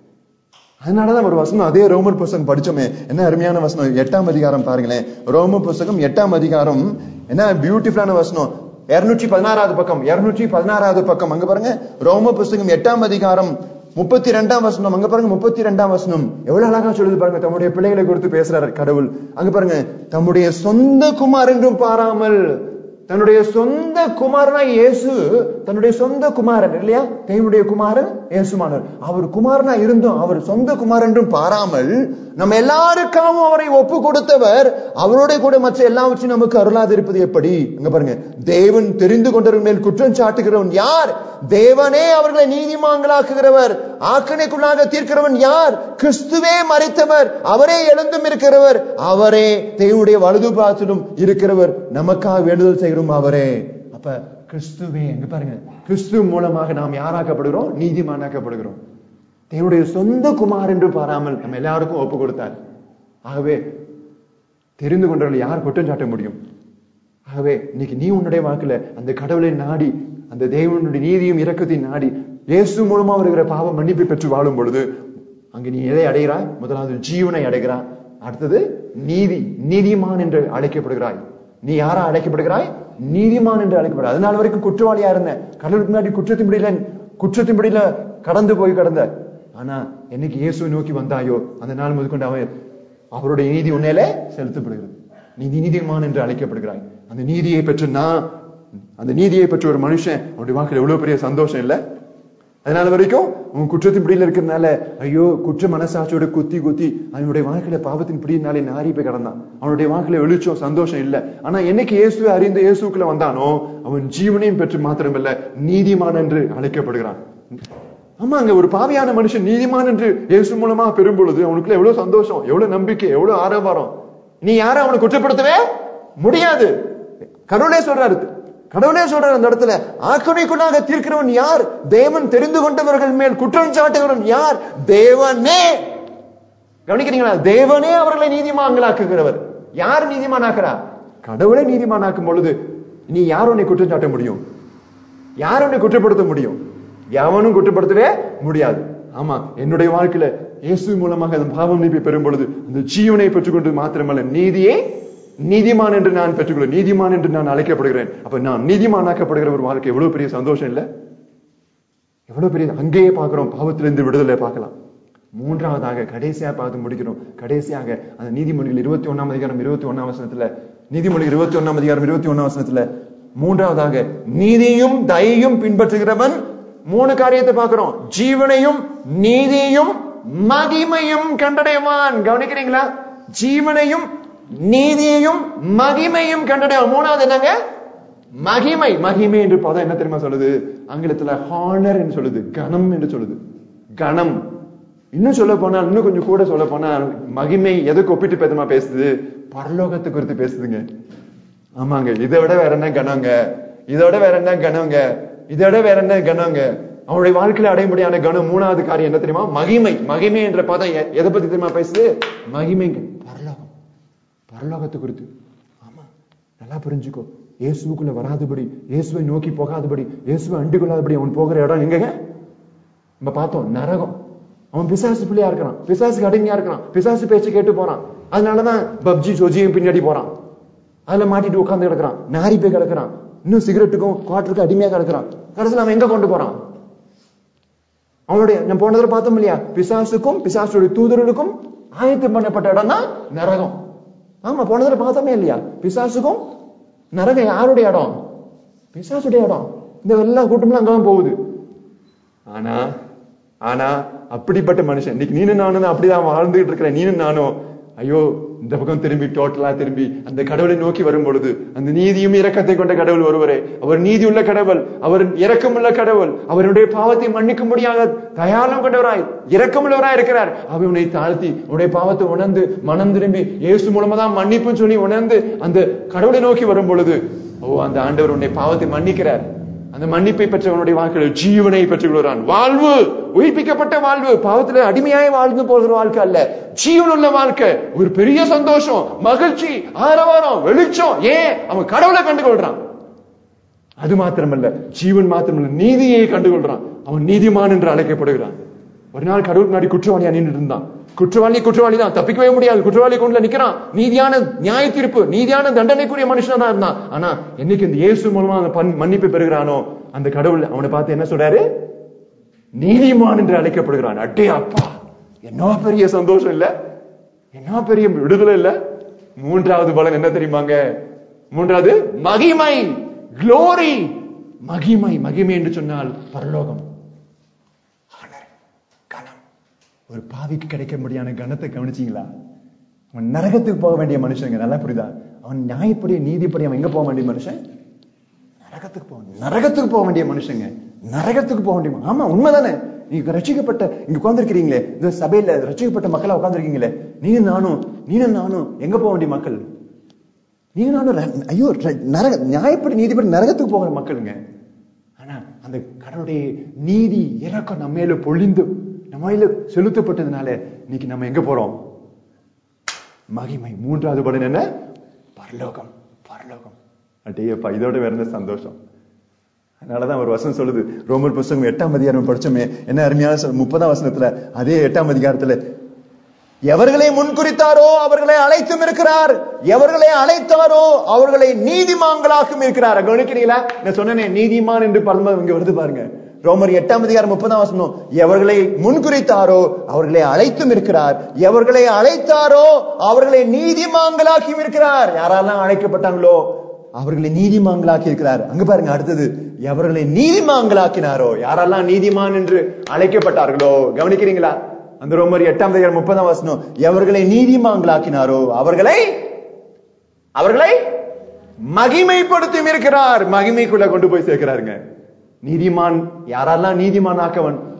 [SPEAKER 1] அதனாலதான் ஒரு வசனம், அதே ரோமர் புஸ்தகம் படிச்சோமே, என்ன அருமையான வசனம். எட்டாம் அதிகாரம் பாருங்களேன், ரோமர் புஸ்தகம் எட்டாம் அதிகாரம், என்ன பியூட்டிஃபுல்லான வசனம். இருநூற்றி பதினாறாவது பக்கம், இருநூற்றி பதினாறாவது பக்கம் அங்க பாருங்க. ரோமர் புஸ்தகம் எட்டாம் அதிகாரம் முப்பத்தி ரெண்டாம் வசனம் அங்க பாருங்க. முப்பத்தி ரெண்டாம் வசனம் எவ்வளவு அழகா சொல்லுது பாருங்க. தம்முடைய பிள்ளைகளை குறித்து பேசுறாரு கடவுள். அங்க பாருங்க, தம்முடைய சொந்த குமார் என்றும் பாராமல், தன்னுடைய சொந்த குமாரனா இயேசு, தன்னுடைய சொந்த குமாரன் இல்லையா, தேவனுடைய குமாரன் இயேசுமானவர். அவர் குமாரனா இருந்தும் அவர் சொந்த குமார் என்றும் பாராமல் நம்ம எல்லாருக்காகவும் அவரை ஒப்பு கொடுத்தவர், அவரோட கூட மற்ற எல்லாவற்றையும் நமக்கு அருளாது இருப்பது எப்படி? அங்க பாருங்க, தேவன் தெரிந்து கொண்டவர்கள் மேல் குற்றம் சாட்டுகிறவன் யார்? தேவனே அவர்களை நீதிமான்களாக்குகிறவர். ஆக்கணைக்குள்ளாக தீர்க்கிறவன் யார்? கிறிஸ்துவே மரித்தவர், அவரே எழுந்தும் இருக்கிறவர், அவரே தேவனுடைய வலது பாகத்திலும் இருக்கிறவர், நமக்காக வேண்டுதல் செய்கிறோம் அவரே. அப்ப கிறிஸ்துவே, அங்க பாருங்க, கிறிஸ்து மூலமாக நாம் யாராக்கப்படுகிறோம்? நீதிமானாக்கப்படுகிறோம். தேவனுடைய சொந்த குமார் என்று பாராமல் நம்ம எல்லாருக்கும் ஒப்பு கொடுத்தார். ஆகவே தெரிந்து கொண்டவர்கள் யார் குற்றம் சாட்ட முடியும்? ஆகவே இன்னைக்கு நீ உன்னுடைய வாழ்க்கையில அந்த கடவுளை நாடி, அந்த தேவனுடைய நீதியும் இரக்கத்தையும் நாடி, இயேசு மூலமா வருகிற பாவ மன்னிப்பை பெற்று வாழும் பொழுது அங்க நீ எதை அடைகிறாய்? முதலாவது ஜீவனை அடைகிறாய். அடுத்தது நீதி, நீதிமான் என்று அழைக்கப்படுகிறாய். நீ யாரா அழைக்கப்படுகிறாய்? நீதிமான் என்று அழைக்கப்படுகிறாய். அதனால வரைக்கும் குற்றவாளியா இருந்த, கடவுளுக்கு முன்னாடி குற்றத்தின் படியில குற்றத்தின் படியில கடந்து போய் கடந்த. ஆனா என்னைக்கு இயேசுவை நோக்கி வந்தாயோ அந்த நாள் முதற்கொண்டு அவன் அவருடைய நீதி உன்னையிலே செலுத்தப்படுகிறது. நீ நீதிமான் என்று அழைக்கப்படுகிறாய். அந்த நீதியை பெற்று நான், அந்த நீதியை பெற்ற ஒரு மனுஷன் அவருடைய வாழ்க்கையில எவ்வளவு பெரிய சந்தோஷம் இல்ல? அதனால வரைக்கும் உன் குற்றத்தின் பிடியில இருக்கிறதுனால ஐயோ குற்ற மனசாட்சியோட குத்தி குத்தி அவனுடைய வாழ்க்கையில பாவத்தின் பிடியினாலே நாரி போய் கடந்தான். அவனுடைய வாழ்க்கையில வெளிச்சம் சந்தோஷம் இல்ல. ஆனா என்னைக்கு இயேசுவை அறிந்து இயேசுக்குள்ள வந்தானோ அவன் ஜீவனையும் பெற்று மாத்திரமில்ல, நீதிமான் என்று அழைக்கப்படுகிறான். ஆமாங்க, ஒரு பாவியான மனுஷன் நீதிமான் என்று இயேசு மூலமா பெறும் பொழுது அவனுக்குள்ள எவ்வளவு சந்தோஷம், எவ்வளவு நம்பிக்கை, எவ்வளவு ஆரவாரம். நீ யாரும் அவனை குற்றப்படுத்தவே முடியாது. கடவுளே சொல்றாரு, கடவுளே சொல்றாரு அந்த இடத்துல, ஆக்கினைக்குள்ளாக தீர்க்கிறவன் யார்? தேவன் தெரிந்து கொண்டவர்கள் மேல் குற்றம் சாட்டுகிறவன் யார்? தேவனே. கவனிக்கிறீங்களா? தேவனே அவர்களை நீதிமான்களாக்குகிறவர். யார் நீதிமானாக்குறா? கடவுளை நீதிமானாக்கும் பொழுது நீ யார் உன்னை குற்றம் சாட்ட முடியும்? யார் உன்னை குற்றப்படுத்த முடியும்? எவனும் குற்றப்படுத்தவே முடியாது. ஆமா, என்னுடைய வாழ்க்கையில இயேசு மூலமாக அந்த பாவம் நீப்பை பெறும் பொழுது அந்த ஜீவனை பெற்றுக்கொண்டு மாத்திரமல்ல, நீதியை நீதிமான் என்று நான் பெற்றுக்கொள்ள, நீதிமான் என்று நான் அழைக்கப்படுகிறேன். அப்ப நான் நீதிமானாக்கப்படுகிற ஒரு வாழ்க்கை எவ்வளவு பெரிய சந்தோஷம் இல்ல? எவ்வளவு பெரிய, அங்கேயே பார்க்கிறோம் பாவத்திலிருந்து விடுதலை பார்க்கலாம். மூன்றாவதாக கடைசியா பார்த்து முடிக்கிறோம். கடைசியாக அந்த நீதிமொழிகள் இருபத்தி ஒன்னாம் அதிகாரம் இருபத்தி ஒன்னாம் வசனத்துல, நீதிமொழிகள் இருபத்தி ஒன்னாம் அதிகாரம் இருபத்தி ஒன்னாம் வசனத்துல மூன்றாவதாக நீதியும் தயையும் பின்பற்றுகிறவன் மூணு காரியத்தை பார்க்கிறோம். ஜீவனையும் நீதியையும் மகிமையும் கண்டடைவான். கவனிக்கிறீங்களா? ஜீவனையும் நீதியையும் மகிமையும் கண்டடைவான். மூணாவது என்னங்க? மகிமை. மகிமை என்று பதம் என்ன தெரியுமா சொல்லுது? ஆங்கிலத்துல ஹானர் என்று சொல்லுது, கணம் என்று சொல்லுது. கணம். இன்னும் சொல்ல போனால், இன்னும் கொஞ்சம் கூட சொல்ல போனால், மகிமை எதுக்கு ஒப்பிட்டு பேதமா பேசுது? பரலோகத்தை குறித்து பேசுதுங்க. ஆமாங்க, இதை விட வேற என்ன கணங்க, இதோட வேற என்ன கணங்க, இதோட வேற என்ன கணங்க. அவனுடைய வாழ்க்கையில அடைய முடியாத கணம் மூணாவது காரியம் என்ன தெரியுமா? மகிமை. மகிமை என்ற பதம் எதை பத்தி தெரியுமா பேசுது? மகிமைங்க, பரலோகம், பரலோகத்தை குறித்து. ஆமா, நல்லா புரிஞ்சுக்கோ. இயேசுக்குள்ள வராதபடி, இயேசுவை நோக்கி போகாதபடி, இயேசுவை அண்டு கொள்ளாதபடி அவன் போகிற இடம் எங்க? நம்ம பார்த்தோம், நரகம். அவன் பிசாசு பிள்ளையா இருக்கிறான், பிசாசுக்கு அடிமையா இருக்கிறான், பிசாசு பேச்சு கேட்டு போறான். அதனாலதான் பப்ஜி சொஜியும் பின்னாடி போறான், அதுல மாட்டிட்டு உட்கார்ந்து கிடக்குறான், நாரி போய் கிடக்குறான், இன்னும் சிகரெட்டுக்கும் குவாட்டருக்கும் அடிமையா கிடக்குறான். கடைசியில் அவன் எங்க கொண்டு போறான்? அவனுடைய, நான் போனதுல பார்த்தோம் இல்லையா, பிசாசுக்கும் பிசாசுடைய தூதர்களுக்கும் ஆயத்தம் பண்ணப்பட்ட இடம் தான் நரகம். ஆமா, போனதுல பார்த்தோமே இல்லையா, பிசாசுக்கும் நரகம் யாருடைய இடம்? பிசாசுடைய இடம். இந்த எல்லா கூட்டமும் அங்கதான் போகுது. ஆனா ஆனா அப்படிப்பட்ட மனுஷன் இன்னைக்கு நீனும் நானும் அப்படிதான் வாழ்ந்துகிட்டு இருக்கிறேன். நீனும் நானும் ஐயோ இந்த பக்கம் திரும்பி டோட்டலா திரும்பி அந்த கடவுளை நோக்கி வரும் பொழுது, அந்த நீதியும் இரக்கத்தை கொண்ட கடவுள் ஒருவரே, அவர் நீதி உள்ள கடவுள், அவர் இரக்கமுள்ள கடவுள், அவருடைய பாவத்தை மன்னிக்க முடியாத தயாரம் கொண்டவராய் இரக்கமுள்ளவராய் இருக்கிறார். அவர் உன்னை தாழ்த்தி உன்னுடைய பாவத்தை உணர்ந்து மனம் திரும்பி இயேசு மூலமா தான் மன்னிப்புன்னு சொல்லி உணர்ந்து அந்த கடவுளை நோக்கி வரும் பொழுது, ஓ அந்த ஆண்டவர் உன்னை பாவத்தை மன்னிக்கிறார். அந்த மன்னிப்பை பெற்றவனுடைய வாழ்க்கையில் ஜீவனை பெற்றுக் கொள்கிறான். வாழ்வு, உயிர்ப்பிக்கப்பட்ட வாழ்வு, பாவத்துல அடிமையாய் வாழ்ந்து போகிற வாழ்க்கை அல்ல, ஜீவனுள்ள வாழ்க்கை. ஒரு பெரிய சந்தோஷம், மகிழ்ச்சி, ஆரவாரம், வெளிச்சம். ஏன்? அவன் கடவுளை கண்டுகொள்றான். அது மாத்திரமல்ல, ஜீவன் மாத்திரமல்ல, நீதியை கண்டுகொள்றான். அவன் நீதிமான் என்று அழைக்கப்படுகிறான். ஒரு நாள் கடவுள் முன்னாடி குற்றவாளியா நின்று இருந்தான். குற்றவாளி குற்றவாளி தான், தப்பிக்கவே முடியாது. குற்றவாளி கொண்டுல நிக்கிறான். நீதியான நியாய தீர்ப்பு, நீதியான தண்டனைக்குரிய மனுஷனா தான் இருந்தான். ஆனா என்னைக்கு இந்த இயேசு மூலமா அந்த மன்னிப்பு பெறுகிறானோ, அந்த கடவுள் அவனை பார்த்து என்ன சொல்றாரு? நீதிமான் என்று அழைக்கப்படுகிறான். அட்டே அப்பா, என்ன பெரிய சந்தோஷம் இல்ல? என்ன பெரிய விடுதலை இல்ல? மூன்றாவது பலன் என்ன தெரியுமாங்க? மூன்றாவது மகிமை, குளோரி. மகிமை. மகிமை என்று சொன்னால் பரலோகம். ஒரு பாவிக்கு கிடைக்க முடியாத கணத்தை கவனிச்சீங்களா? அவன் நரகத்துக்கு போக வேண்டிய மனுஷங்க. நல்லா புரியுதா? அவன் நியாயப்படி நீதிப்படி அவன் எங்க போக வேண்டிய மனுஷன்? நரகத்துக்கு போக நரகத்துக்கு போக வேண்டிய மனுஷங்க. நரகத்துக்கு போக வேண்டிய, ஆமா உண்மைதானே? நீங்க ரட்சிக்கப்பட்ட இங்க உட்கார்ந்துருக்கிறீங்களே, இந்த சபையில ரட்சிக்கப்பட்ட மக்களா உட்கார்ந்துருக்கீங்களே, நீங்க நானும் நீனும் நானும் எங்க போக வேண்டிய மக்கள்? நீங்க நானும் ஐயோ நரக நியாயப்படி நீதிப்படி நரகத்துக்கு போகிற மக்களுங்க. ஆனா அந்த கடவுளுடைய நீதி இரக்கம் நம்ம மேல பொழிந்து நம்ம செலுத்தப்பட்டதுனால இன்னைக்கு நம்ம எங்க போறோம்? மகிமை. மூன்றாவது பலன் என்ன? பரலோகம். பரலோகம். அடேயப்பா, இதோட வேற என்ன சந்தோஷம்? அதனாலதான் ஒரு வசனம் சொல்லுது, ரோமர் புத்தகம் எட்டாம் அதிகாரம் படிச்சோமே, என்ன அருமையான முப்பதாம் வசனத்துல, அதே எட்டாம் அதிகாரத்துல, எவர்களை முன்குறித்தாரோ அவர்களை அழைத்தும் இருக்கிறார், எவர்களை அழைத்தாரோ அவர்களை நீதிமான்களாக்கும் இருக்கிறார். கவனிக்கிறீங்களா? நான் சொன்னேனே நீதிமான் என்று பலமா இங்க வருது பாருங்க. ரோமர் எட்டாம் அதிகாரம் முப்பதாம் வசனம், எவர்களை முன்குறித்தாரோ அவர்களை அழைத்தும் இருக்கிறார், எவர்களை அழைத்தாரோ அவர்களை நீதிமான்களாக்கி இருக்கிறார். யாரெல்லாம் அழைக்கப்பட்டாங்களோ அவர்களை நீதிமான்களாக்கி இருக்கிறார். அங்க பாருங்க அடுத்தது, எவர்களை நீதிமான்களாக்கினாரோ, யாரெல்லாம் நீதிமான் என்று அழைக்கப்பட்டார்களோ. கவனிக்கிறீங்களா? அந்த ரோமர் எட்டாம் அதிகாரம் முப்பதாம் வசனம், எவர்களை நீதிமான்களாக்கினாரோ அவர்களை அவர்களை மகிமைப்படுத்தி இருக்கிறார். மகிமைக்குள்ள கொண்டு போய் சேர்க்கிறாருங்க. நீதிமான் யாரெல்லாம் நீதிமான் ஆக்கவன்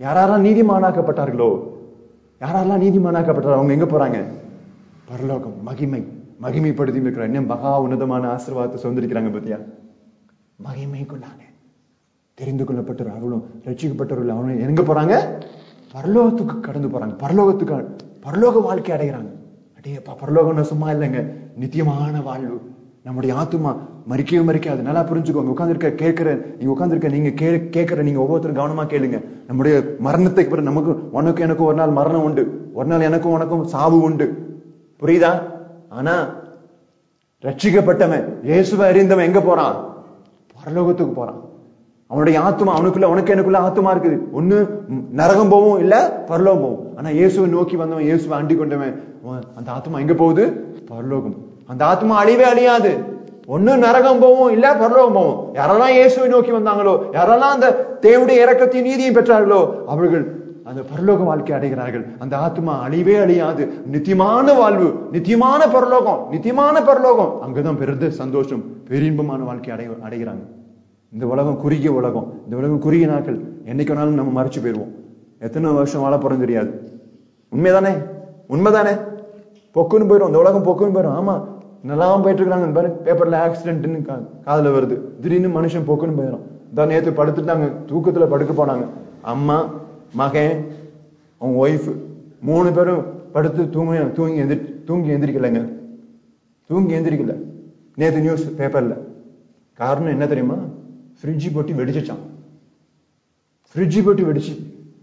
[SPEAKER 1] யாரெல்லாம் நீதிமானாக்கப்பட்டார்களோ, யாரெல்லாம் நீதிமானாக்கப்பட்டாரோ அவங்க எங்க போறாங்க? பரலோகம், மகிமை, மகிமைப்படுத்தி இருக்கிற இன்னும் மகா உன்னதமான ஆசீர்வாதத்தை சுதந்திரிக்கிறாங்க. பத்தியா, மகிமைக்குள்ளாங்க தெரிந்து கொள்ளப்பட்டவர் அவளும் ரட்சிக்கப்பட்டவர்கள் அவனும் எங்க போறாங்க? பரலோகத்துக்கு கடந்து போறாங்க. பரலோகத்துக்கு பரலோக வாழ்க்கை அடைகிறாங்க. அடையப்பா, பரலோகம்னு சும்மா இல்லைங்க, நித்தியமான வாழ்வு. நம்முடைய ஆத்துமா மறிக்கவே மறிக்காது. நல்லா புரிஞ்சுக்கோங்க. உட்கார்ந்துருக்க கேட்கிற நீங்க உட்கார்ந்துருக்க நீங்க கே கேட்கிற நீங்க ஒவ்வொருத்தரும் கவனமா கேளுங்க. நம்முடைய மரணத்துக்கு பிறகு நமக்கு உனக்கும் எனக்கும் ஒரு நாள் மரணம் உண்டு, ஒரு நாள் எனக்கும் உனக்கும் சாவு உண்டு. புரியுதா? ஆனா ரட்சிக்கப்பட்டவன், இயேசுவை அறிந்தவன் எங்க போறான்? பரலோகத்துக்கு போறான். அவனுடைய ஆத்மா, அவனுக்குள்ள உனக்கு எனக்குள்ள ஆத்மா இருக்குது. ஒண்ணு நரகம் போவும், இல்ல பரலோகம் போவும். ஆனா இயேசுவை நோக்கி வந்தவன், இயேசுவை அண்டி கொண்டவன், அந்த ஆத்மா எங்க போகுது? பரலோகம். அந்த ஆத்மா அழிவே அழியாது. ஒண்ணு நரகம் போவும், இல்ல பரலோகம் போவும். யாரெல்லாம் இயேசுவை நோக்கி வந்தாங்களோ, யாரெல்லாம் அந்த தேவனுடைய இரக்கத்தையும் நீதியும் பெற்றார்களோ, அவர்கள் அந்த பரலோக வாழ்க்கை அடைகிறார்கள். அந்த ஆத்மா அழிவே அழியாது. நித்தியமான வாழ்வு, நித்தியமான பரலோகம், நித்தியமான பரலோகம். அங்கதான் பெருத சந்தோஷம், பேரின்பமான வாழ்க்கை அடை அடைகிறாங்க. இந்த உலகம் குறுகிய உலகம், இந்த உலகம் குறுகிய நாட்கள். என்னைக்கு வேணாலும் நம்ம மறைச்சு போயிருவோம். எத்தனை வருஷம் வாழ போறோம் தெரியாது. உண்மைதானே? உண்மைதானே? பொக்குன்னு போயிடும், இந்த உலகம் பொக்குன்னு போயிடும். ஆமா, நல்லாவும் போயிட்டு இருக்காங்க பாரு, பேப்பர்ல ஆக்சிடென்ட்னு காதுல வருது. திடீர்னு மனுஷன் பொக்குன்னு போயிடும். தான் நேற்று படுத்துட்டாங்க, தூக்கத்துல படுக்க போனாங்க. அம்மா, மகன், அவங்க ஒய்ஃப், மூணு பேரும் படுத்து தூங்கி தூங்கி எந்திரி தூங்கி எந்திரிக்கலைங்க. தூங்கி எந்திரிக்கல. நேற்று நியூஸ் பேப்பர்ல. காரணம் என்ன தெரியுமா? ஃப்ரிட்ஜ் போட்டு வெடிச்சான். ஃப்ரிட்ஜ் போட்டு வெடிச்சு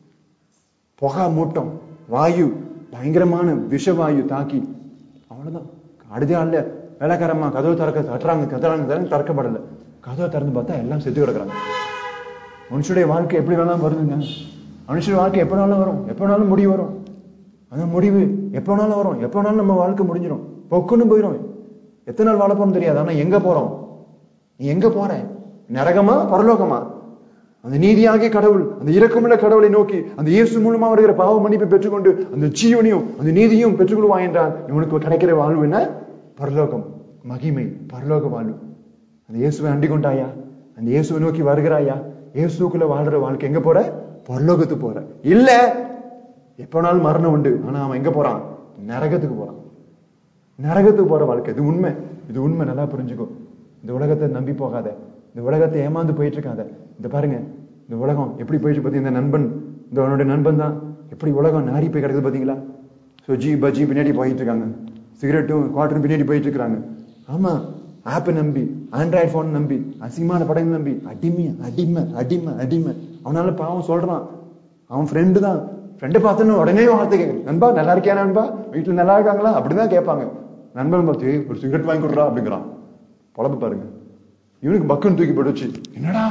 [SPEAKER 1] புகா மூட்டம், வாயு, பயங்கரமான விஷவாயு தாக்கி அவ்வளவுதான். அடுத்த ஆள்ல வேலைக்காரம்மா கதவு திறக்க தட்டுறாங்க, கதறாங்க, திறக்கப்படல. கதவை திறந்து பார்த்தா எல்லாம் செத்து கிடக்குறாங்க. மனுஷனுடைய வாழ்க்கை எப்படி வேணாலும் வருதுங்க. மனுஷனுடைய வாழ்க்கை எப்ப வேணாலும் வரும், எப்ப வேணாலும் முடிவு வரும். அந்த முடிவு எப்ப வேணாலும் வரும், எப்ப வேணாலும் நம்ம வாழ்க்கை முடிஞ்சிடும், பொக்குன்னு போயிடும். எத்தனை நாள் வாழ போறோம் தெரியாது. ஆனா எங்க போறோம்? நீ எங்க போற? நரகமா பரலோகமா? அந்த நீதியாகிய கடவுள், அந்த இரக்கமுள்ள கடவுளை நோக்கி அந்த இயேசு மூலமா வருகிற பாவ மன்னிப்பை பெற்றுக்கொண்டு அந்த ஜீவனையும் அந்த நீதியும் பெற்றுக்கொள்வாய் என்றால் உனக்கு கிடைக்கிற வாழ்வு என்ன? பரலோகம், மகிமை, பரலோக வாழ்வு. அந்த இயேசுவை அண்டி கொண்டாயா? அந்த இயேசுவை நோக்கி வருகிறாயா? இயேசுக்குள்ள வாழ்ற வாழ்க்கை எங்க போற? பரலோகத்துக்கு போற. இல்ல எப்பனாலும் மரணம் உண்டு, ஆனா அவன் எங்க போறான்? நரகத்துக்கு போறான். நரகத்துக்கு போற வாழ்க்கை. இது உண்மை, இது உண்மை. நல்லா புரிஞ்சுக்கோ. இந்த உலகத்தை நம்பி போகாத, இந்த உலகத்தை ஏமாந்து போயிட்டு இருக்காத. இந்த பாருங்க, இந்த உலகம் எப்படி போயிட்டு பாத்தீங்க. இந்த நண்பன், இந்த அவனுடைய நண்பன் தான் எப்படி உலகம் நாரி போய் கிடக்குது பாத்தீங்களா? சொஜி பஜ்ஜி பின்னாடி போயிட்டு இருக்காங்க, சிகரெட்டும் குவாட்டரும் பின்னாடி போயிட்டு இருக்காங்க. ஆமா, ஆப்பை நம்பி, ஆண்ட்ராய்டு போன் நம்பி, அசிங்கமான படங்கள் நம்பி அடிமை அடிமை அடிமை அடிமை. அவனால பாவம் சொல்றான். அவன் ஃப்ரெண்டு தான், ஃப்ரெண்டை பார்த்தோன்னு உடனே வார்த்தை, நண்பா நல்லா இருக்கியா நண்பா, வீட்டுல நல்லா இருக்காங்களா அப்படிதான் கேட்பாங்க. நண்பன் பார்த்து ஒரு சிகரெட் வாங்கி கொடுறா அப்படிங்கிறான். பொழப்பு பாருங்க. இவனுக்கு பக்குன்னு தூக்கி போட்டுச்சு. என்னடா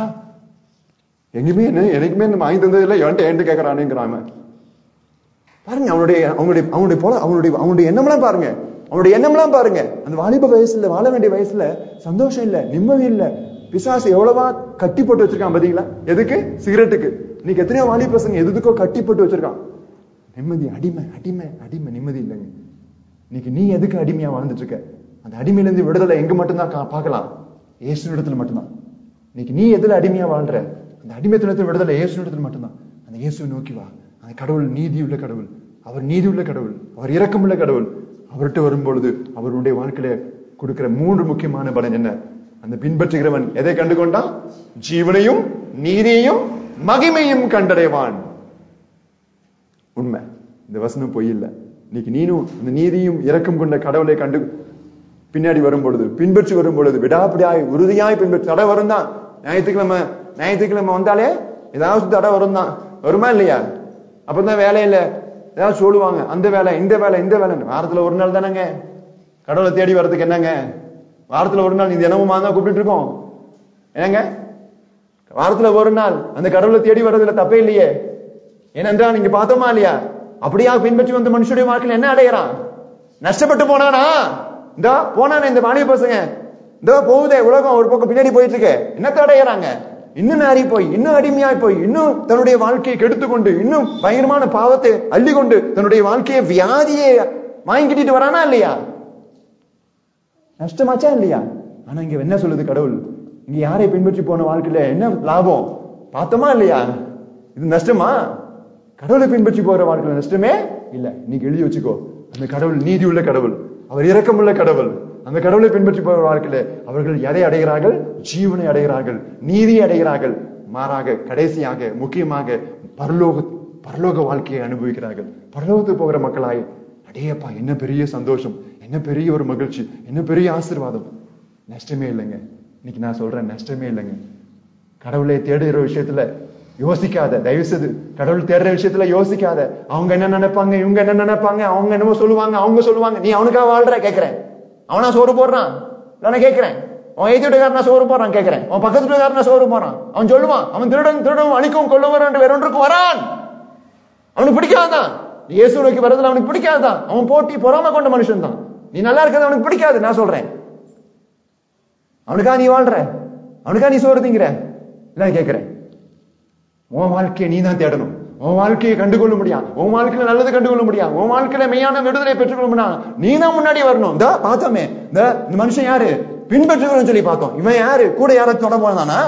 [SPEAKER 1] எங்குமே என்ன எனக்குமே இந்த வாங்கி தந்தது இல்லை, என்கிட்ட என்கிட்ட கேட்கறானுங்கிறான். பாருங்க அவனுடைய அவனுடைய அவனுடைய போல அவனுடைய அவனுடைய எண்ணம்லாம் பாருங்க, அவனுடைய எண்ணம்லாம் பாருங்க. அந்த வாலிப வயசுல, வாழ வேண்டிய வயசுல சந்தோஷம் இல்ல, நிம்மதி இல்ல. பிசாசு எவ்வளவா கட்டி போட்டு வச்சிருக்கான் பாத்தீங்களா? எதுக்கு? சிகரெட்டுக்கு. இன்னைக்கு எத்தனையோ வாலிப பசங்க எதுக்கோ கட்டி போட்டு வச்சிருக்கான். நிம்மதி, அடிமை அடிமை அடிமை, நிம்மதி இல்லைங்க. இன்னைக்கு நீ எதுக்கு அடிமையா வாழ்ந்துட்டு இருக்க? அந்த அடிமையிலிருந்து விடுதலை எங்க மட்டும்தான் பார்க்கலாம்? இயேசு இடத்துல மட்டும்தான். இன்னைக்கு நீ எதுல அடிமையா வாழ்ற? அந்த அடிமைத்தனத்தில் விடுதலை இயேசு இடத்துல மட்டும்தான். அந்த இயேசுவை நோக்கி வா. அந்த கடவுள் நீதி உள்ள கடவுள், அவர் நீதி உள்ள கடவுள், அவர் இரக்கமுள்ள கடவுள். அவர்கிட்ட வரும்பொழுது அவருடைய வாழ்க்கையில கொடுக்கிற மூன்று முக்கியமான பலன் என்ன? அந்த பின்பற்றுகிறவன் எதை கண்டு கொண்டான்? ஜீவனையும் நீதியையும் மகிமையும் கண்டடைவான். உண்மை, இந்த வசனம் பொய் இல்ல. இன்னைக்கு நீனும் இந்த நீதியும் இரக்கம் கொண்ட கடவுளை கண்டு பின்னாடி வரும் பொழுது, பின்பற்றி வரும் பொழுது, விடாப்பிடியாய் உறுதியாய் பின்பற்றி. தடை வரும் தான். ஞாயிற்றுக்கிழமை ஞாயிற்றுக்கிழமை வந்தாலே ஏதாவது தடை வரும் தான். வருமா இல்லையா? அப்பதான் வேலையில ஏதாவது சொல்லுவாங்க, அந்த வேலை இந்த வேலை இந்த வேலை. வாரத்துல ஒரு நாள் தானேங்க கடவுளை தேடி வர்றதுக்கு. என்னங்க வாரத்துல ஒரு நாள் நீ தினமும் தான் கூப்பிட்டு இருக்கோம். என்னங்க வாரத்துல ஒரு நாள் அந்த கடவுளை தேடி வர்றதுல தப்பே இல்லையே. ஏனென்றா நீங்க பார்த்தோமா இல்லையா? அப்படியா பின்பற்றி வந்த மனுஷனுடைய வாழ்க்கையில் என்ன அடைகிறான்? நஷ்டப்பட்டு போனானா? இந்த போனானே இந்த வாலிப பசங்க, இந்த போகுதே உலகம் ஒரு பக்கம் பின்னாடி போயிட்டு இருக்க, என்னத்தை அடையிறாங்க? இன்னும் நாரி போய், இன்னும் அடிமையாய் போய், இன்னும் தன்னுடைய வாழ்க்கையை கெடுத்துக்கொண்டு, இன்னும் பயங்கரமான பாவத்தை அள்ளி கொண்டு தன்னுடைய வாழ்க்கையை வியாதியை வாங்கிக்கிட்டு வரானா இல்லையா? நஷ்டமாச்சா இல்லையா? ஆனா இங்க என்ன சொல்லுது கடவுள்? இங்க யாரை பின்பற்றி போன வாழ்க்கையில என்ன லாபம் பார்த்தோமா இல்லையா? இது நஷ்டமா? கடவுளை பின்பற்றி போகிற வாழ்க்கையில நஷ்டமே இல்ல. இன்னைக்கு எழுதி வச்சுக்கோ, அந்த கடவுள் நீதி உள்ள கடவுள், அவர் இரக்கமுள்ள கடவுள். அந்த கடவுளை பின்பற்றி போகிற வாழ்க்கையில அவர்கள் எதை அடைகிறார்கள்? ஜீவனை அடைகிறார்கள், நீதியை அடைகிறார்கள். மாறாக கடைசியாக முக்கியமாக பரலோக பரலோக வாழ்க்கையை அனுபவிக்கிறார்கள். பரலோகத்துக்கு போகிற மக்களாய் அடேப்பா என்ன பெரிய சந்தோஷம், என்ன பெரிய ஒரு மகிழ்ச்சி, என்ன பெரிய ஆசீர்வாதம். நஷ்டமே இல்லைங்க. இன்னைக்கு நான் சொல்றேன், நஷ்டமே இல்லைங்க. கடவுளை தேடுகிற விஷயத்துல யோசிக்காத, தயவு செய்து கடவுள் தேடுற விஷயத்துல யோசிக்காத. அவங்க என்ன நினைப்பாங்க, இவங்க என்ன நினைப்பாங்க, அவங்க என்னமோ சொல்லுவாங்க, அவங்க சொல்லுவாங்க. நீ அவனுக்காக வாழ்ற கேட்கிறேன். அவனா சோறு போடுறான் நான் கேட்கிறேன். அவன் எய்தி வீட்டுக்காரனா சோறு போடுறான் கேட்கிறேன். அவன் பக்கத்து வீட்டுக்காரனா சோறு போறான். அவன் சொல்லுவான், அவன் திருடன் திருடும் அழிக்கும் கொள்ளுவரான் வேறொன்றுக்கு வரான். அவனுக்கு பிடிக்காதான். இயேசு நோக்கி வரதுல அவனுக்கு பிடிக்காதான். அவன் போட்டி பொறாம கொண்ட மனுஷன் தான். நீ நல்லா இருக்கிறது அவனுக்கு பிடிக்காது. நான் சொல்றேன், அவனுக்கா நீ வாழ்ற, அவனுக்கா நீ சோறு திங்கிற இல்ல கேட்கிறேன். உன் வாழ்க்கையை நீ தான் தேடணும். உன் வாழ்க்கையை கண்டுகொள்ள முடியாது, உன் வாழ்க்கையில நல்லது கண்டுகொள்ள முடியாது, உன் வாழ்க்கையில மெய்யான விடுதலை பெற்றுக்கொள்ள முடியாது. நீ தான் முன்னாடி வரணும். இந்த பார்த்தோமே, இந்த மனுஷன் யாரு பின்பற்றுகிறோம் சொல்லி பார்த்தோம். இவன் யாரு? கூட யாராவது தொட போனானா?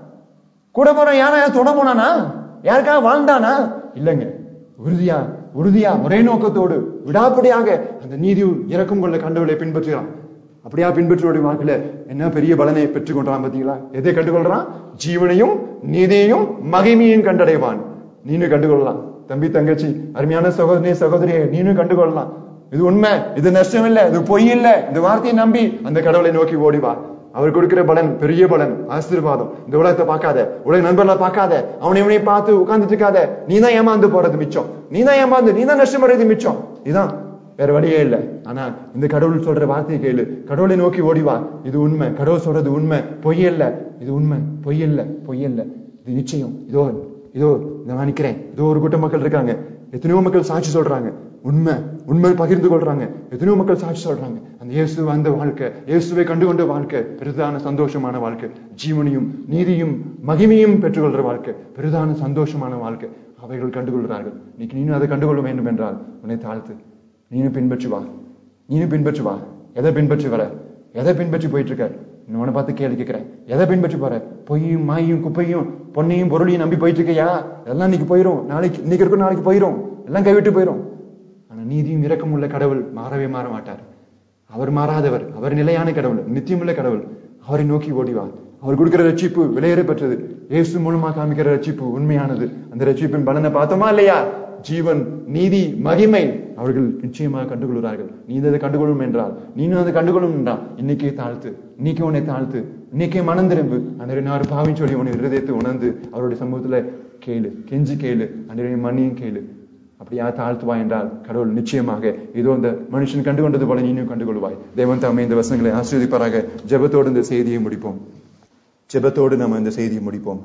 [SPEAKER 1] கூட போற யாராவது தொட போனானா? யாருக்காக வாழ்ந்தானா? இல்லைங்க. உறுதியா உறுதியா ஒரே நோக்கத்தோடு விடாப்படியாக அந்த நீதி இறக்கும் கொள்ள கண்டவளை பின்பற்றுகிறான். அப்படியா பின்பற்றுடைய வாழ்க்கையில என்ன பெரிய பலனை பெற்றுக் கொண்டான் பாத்தீங்களா? எதை கண்டுகொள்றான்? ஜீவனையும் நீதியையும் மகிமையும் கண்டடைவான். நீனு கண்டுகொள்ளலாம். தம்பி தங்கச்சி, அருமையான சகோதரி சகோதரியை நீனு கண்டுகொள்ளலாம். இது உண்மை, இது நஷ்டம் இல்ல, இது பொய் இல்ல. இந்த வார்த்தையை நம்பி அந்த கடவுளை நோக்கி ஓடிவா. அவர் கொடுக்கிற பலன் பெரிய பலன், ஆசீர்வாதம். இந்த உலகத்தை பார்க்காத, உலக நண்பர்களை பார்க்காத, அவனை இவனை பார்த்து உட்கார்ந்துட்டு இருக்காத. நீ தான் ஏமாந்து போறது மிச்சம், நீ தான் ஏமாந்து நீ தான் நஷ்டப்படுறது மிச்சம். இதுதான், வேற வழியே இல்லை. ஆனா இந்த கடவுள் சொல்ற வார்த்தையை கேளு, கடவுளை நோக்கி ஓடிவா. இது உண்மை, கடவுள் சொல்றது உண்மை, பொய் இல்ல. இது உண்மை, பொய் இல்ல, பொய் இல்ல, இது நிச்சயம். இதோ இதோ நான் நிக்கிறேன். இதோ ஒரு கூட்ட மக்கள் இருக்காங்க, எத்தனையோ மக்கள் சாட்சி சொல்றாங்க, உண்மை உண்மை பகிர்ந்து கொள்றாங்க. எத்தனையோ மக்கள் சாட்சி சொல்றாங்க. அந்த இயேசு அந்த வாழ்க்கை, இயேசுவை கண்டுகொண்ட வாழ்க்கை பெரிதான சந்தோஷமான வாழ்க்கை, ஜீவனையும் நீதியும் மகிமையும் பெற்றுக்கொள்ற வாழ்க்கை, பெரிதான சந்தோஷமான வாழ்க்கை அவைகள் கண்டுகொள்கிறார்கள். இன்னைக்கு நீனும் அதை கண்டுகொள்ள வேண்டும் என்றால் உன்னை தாழ்த்து, நீனும் பின்பற்றி வா, நீனும் பின்பற்றி வா. எதை பின்பற்றி வர, எதை பின்பற்றி போயிட்டு இருக்க? உன்னை பார்த்து கேள்வி கேட்கிறேன், எதை பின்பற்றி போற? பொய்யும் மாயும் குப்பையும் பொன்னையும் பொருளையும் நம்பி போயிட்டு இருக்கையா? எல்லாம் இன்னைக்கு போயிரும், நாளைக்கு இன்னைக்கு இருக்கும், நாளைக்கு போயிரும், எல்லாம் கைவிட்டு போயிரும். ஆனா நீதியும் இரக்கம் உள்ள கடவுள் மாறவே மாற மாட்டார். அவர் மாறாதவர், அவர் நிலையான கடவுள், நித்தியமுள்ள கடவுள். அவரை நோக்கி ஓடிவார். அவர் கொடுக்கிற ரட்சிப்பு விலையேற பெற்றது. இயேசு மூலமா காமிக்கிற ரட்சிப்பு உண்மையானது. அந்த ரட்சிப்பின் பலனை பார்த்தோமா இல்லையா? ஜீவன், நீதி, மகிமை அவர்கள் நிச்சயமாக கண்டுகொள்கிறார்கள். நீ இதை கண்டுகொள்ளும் என்றால், நீனும் அதை கண்டுகொள்ளும் என்றால் இன்னைக்கே தாழ்த்து, இன்னைக்கே உன்னை தாழ்த்து, இன்னைக்கே மனம் திரும்பு. அன்றைய பாவின்னு சொல்லி உன்னை இருதயத்தை உணர்ந்து அவருடைய சமூகத்துல கேளு, கெஞ்சி கேளு, அன்றைய மண்ணியும் கேளு. அப்படியா தாழ்த்துவா என்றால் கடவுள் நிச்சயமாக இதோ இந்த மனுஷன் கண்டுகொண்டது போல நீனும் கண்டுகொள்வாய். தேவன் தாமே இந்த வசனங்களை ஆசீர்வதிப்பாராக. ஜெபத்தோடு இந்த செய்தியை முடிப்போம். ஜெபத்தோடு நம்ம இந்த செய்தியை முடிப்போம்.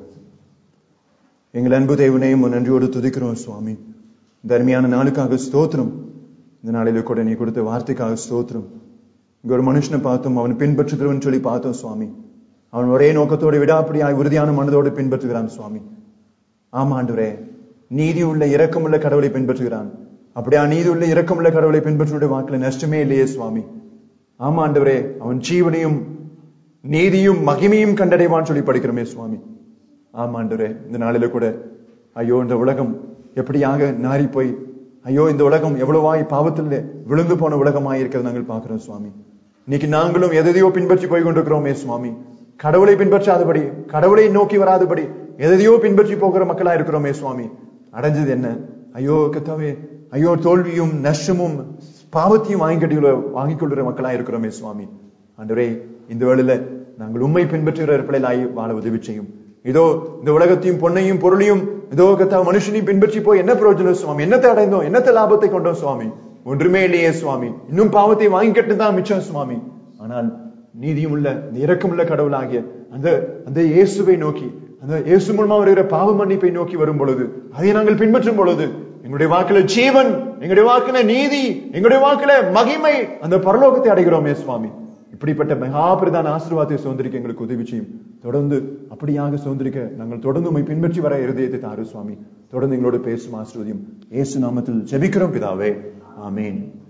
[SPEAKER 1] எங்கள் அன்பு தேவனையும் நன்றியோடு துதிக்கிறோம் சுவாமி. இந்த அருமையான நாளுக்காக ஸ்தோத்திரம். இந்த நாளில கூட நீ கொடுத்த வார்த்தைக்காக ஸ்தோத்திரம். இங்க ஒரு மனுஷனை பார்த்தோம், அவன் பின்பற்றுகிறவன் சொல்லி பார்த்தோம் சுவாமி. அவன் ஒரே நோக்கத்தோடு விடாப்படியாய் உறுதியான மனதோடு பின்பற்றுகிறான் சுவாமி. ஆமா ஆண்டவரே, நீதி உள்ள இரக்கமுள்ள கடவுளை பின்பற்றுகிறான். அப்படியா நீதி உள்ள இரக்கமுள்ள கடவுளை பின்பற்றுடைய வாக்கில் நஷ்டமே இல்லையே சுவாமி. ஆமா ஆண்டவரே, அவன் ஜீவனையும் நீதியும் மகிமையும் கண்டடைவான் சொல்லி படிக்கிறோமே சுவாமி. ஆமா ஆண்டவரே, இந்த நாளில கூட ஐயோ இந்த உலகம் எப்படியாக நாரி போய், ஐயோ இந்த உலகம் எவ்வளவாய் பாவத்தில் விழுந்து போன உலகமாய் இருக்கிறது நாங்கள் பார்க்கிறோம் சுவாமி. இன்னைக்கு நாங்களும் எதையோ பின்பற்றி போய் கொண்டிருக்கிறோமே சுவாமி. கடவுளை பின்பற்றாதபடி, கடவுளை நோக்கி வராதபடி எதையோ பின்பற்றி போகிற மக்களா இருக்கிறோமே சுவாமி. அடைஞ்சது என்ன? ஐயோ கத்தாவே, ஐயோ தோல்வியும் நஷ்டமும் பாவத்தையும் வாங்கி வாங்கிக் கொள்கிற மக்களா இருக்கிறோமே சுவாமி. ஆண்டவரே, இந்த வேளையில நாங்கள் உண்மை பின்பற்றுகிற பிள்ளைகளாய் வாழ உதவி செய்யும். இதோ இந்த உலகத்தையும் பொன்னையும் பொருளையும் இதோ கத்தா மனுஷனையும் பின்பற்றி போய் என்ன பிரயோஜனம் சுவாமி? என்னத்தை அடைந்தோம்? என்னத்தை லாபத்தை கொண்டோம் சுவாமி? ஒன்றுமே இல்லையே சுவாமி. இன்னும் பாவத்தை வாங்கி கட்டுதான் மிச்சம் சுவாமி. ஆனால் நீதியும் உள்ள இரக்கம் உள்ள கடவுளாகிய அந்த அந்த இயேசுவை நோக்கி, அந்த இயேசு மூலமா வருகிற பாவ மன்னிப்பை நோக்கி வரும் பொழுது, அதை நாங்கள் பின்பற்றும் பொழுது எங்களுடைய வாக்குல ஜீவன், எங்களுடைய வாக்குல நீதி, எங்களுடைய வாக்குல மகிமை, அந்த பரலோகத்தை அடைகிறோமே சுவாமி. இப்படிப்பட்ட மகாபிரதான ஆசீர்வாதத்தை சுதந்திரிக்க எங்களுக்கு உதவி செய்யும். தொடர்ந்து அப்படியாக சுதந்திரிக்க நாங்கள் தொடர்ந்து உம்மை பின்பற்றி வர இருதயத்தை தாரு சுவாமி. தொடர்ந்து எங்களோடு பேசும் ஆசீர்வதியும். இயேசு நாமத்தில் ஜெபிக்கிறோம் பிதாவே, ஆமேன்.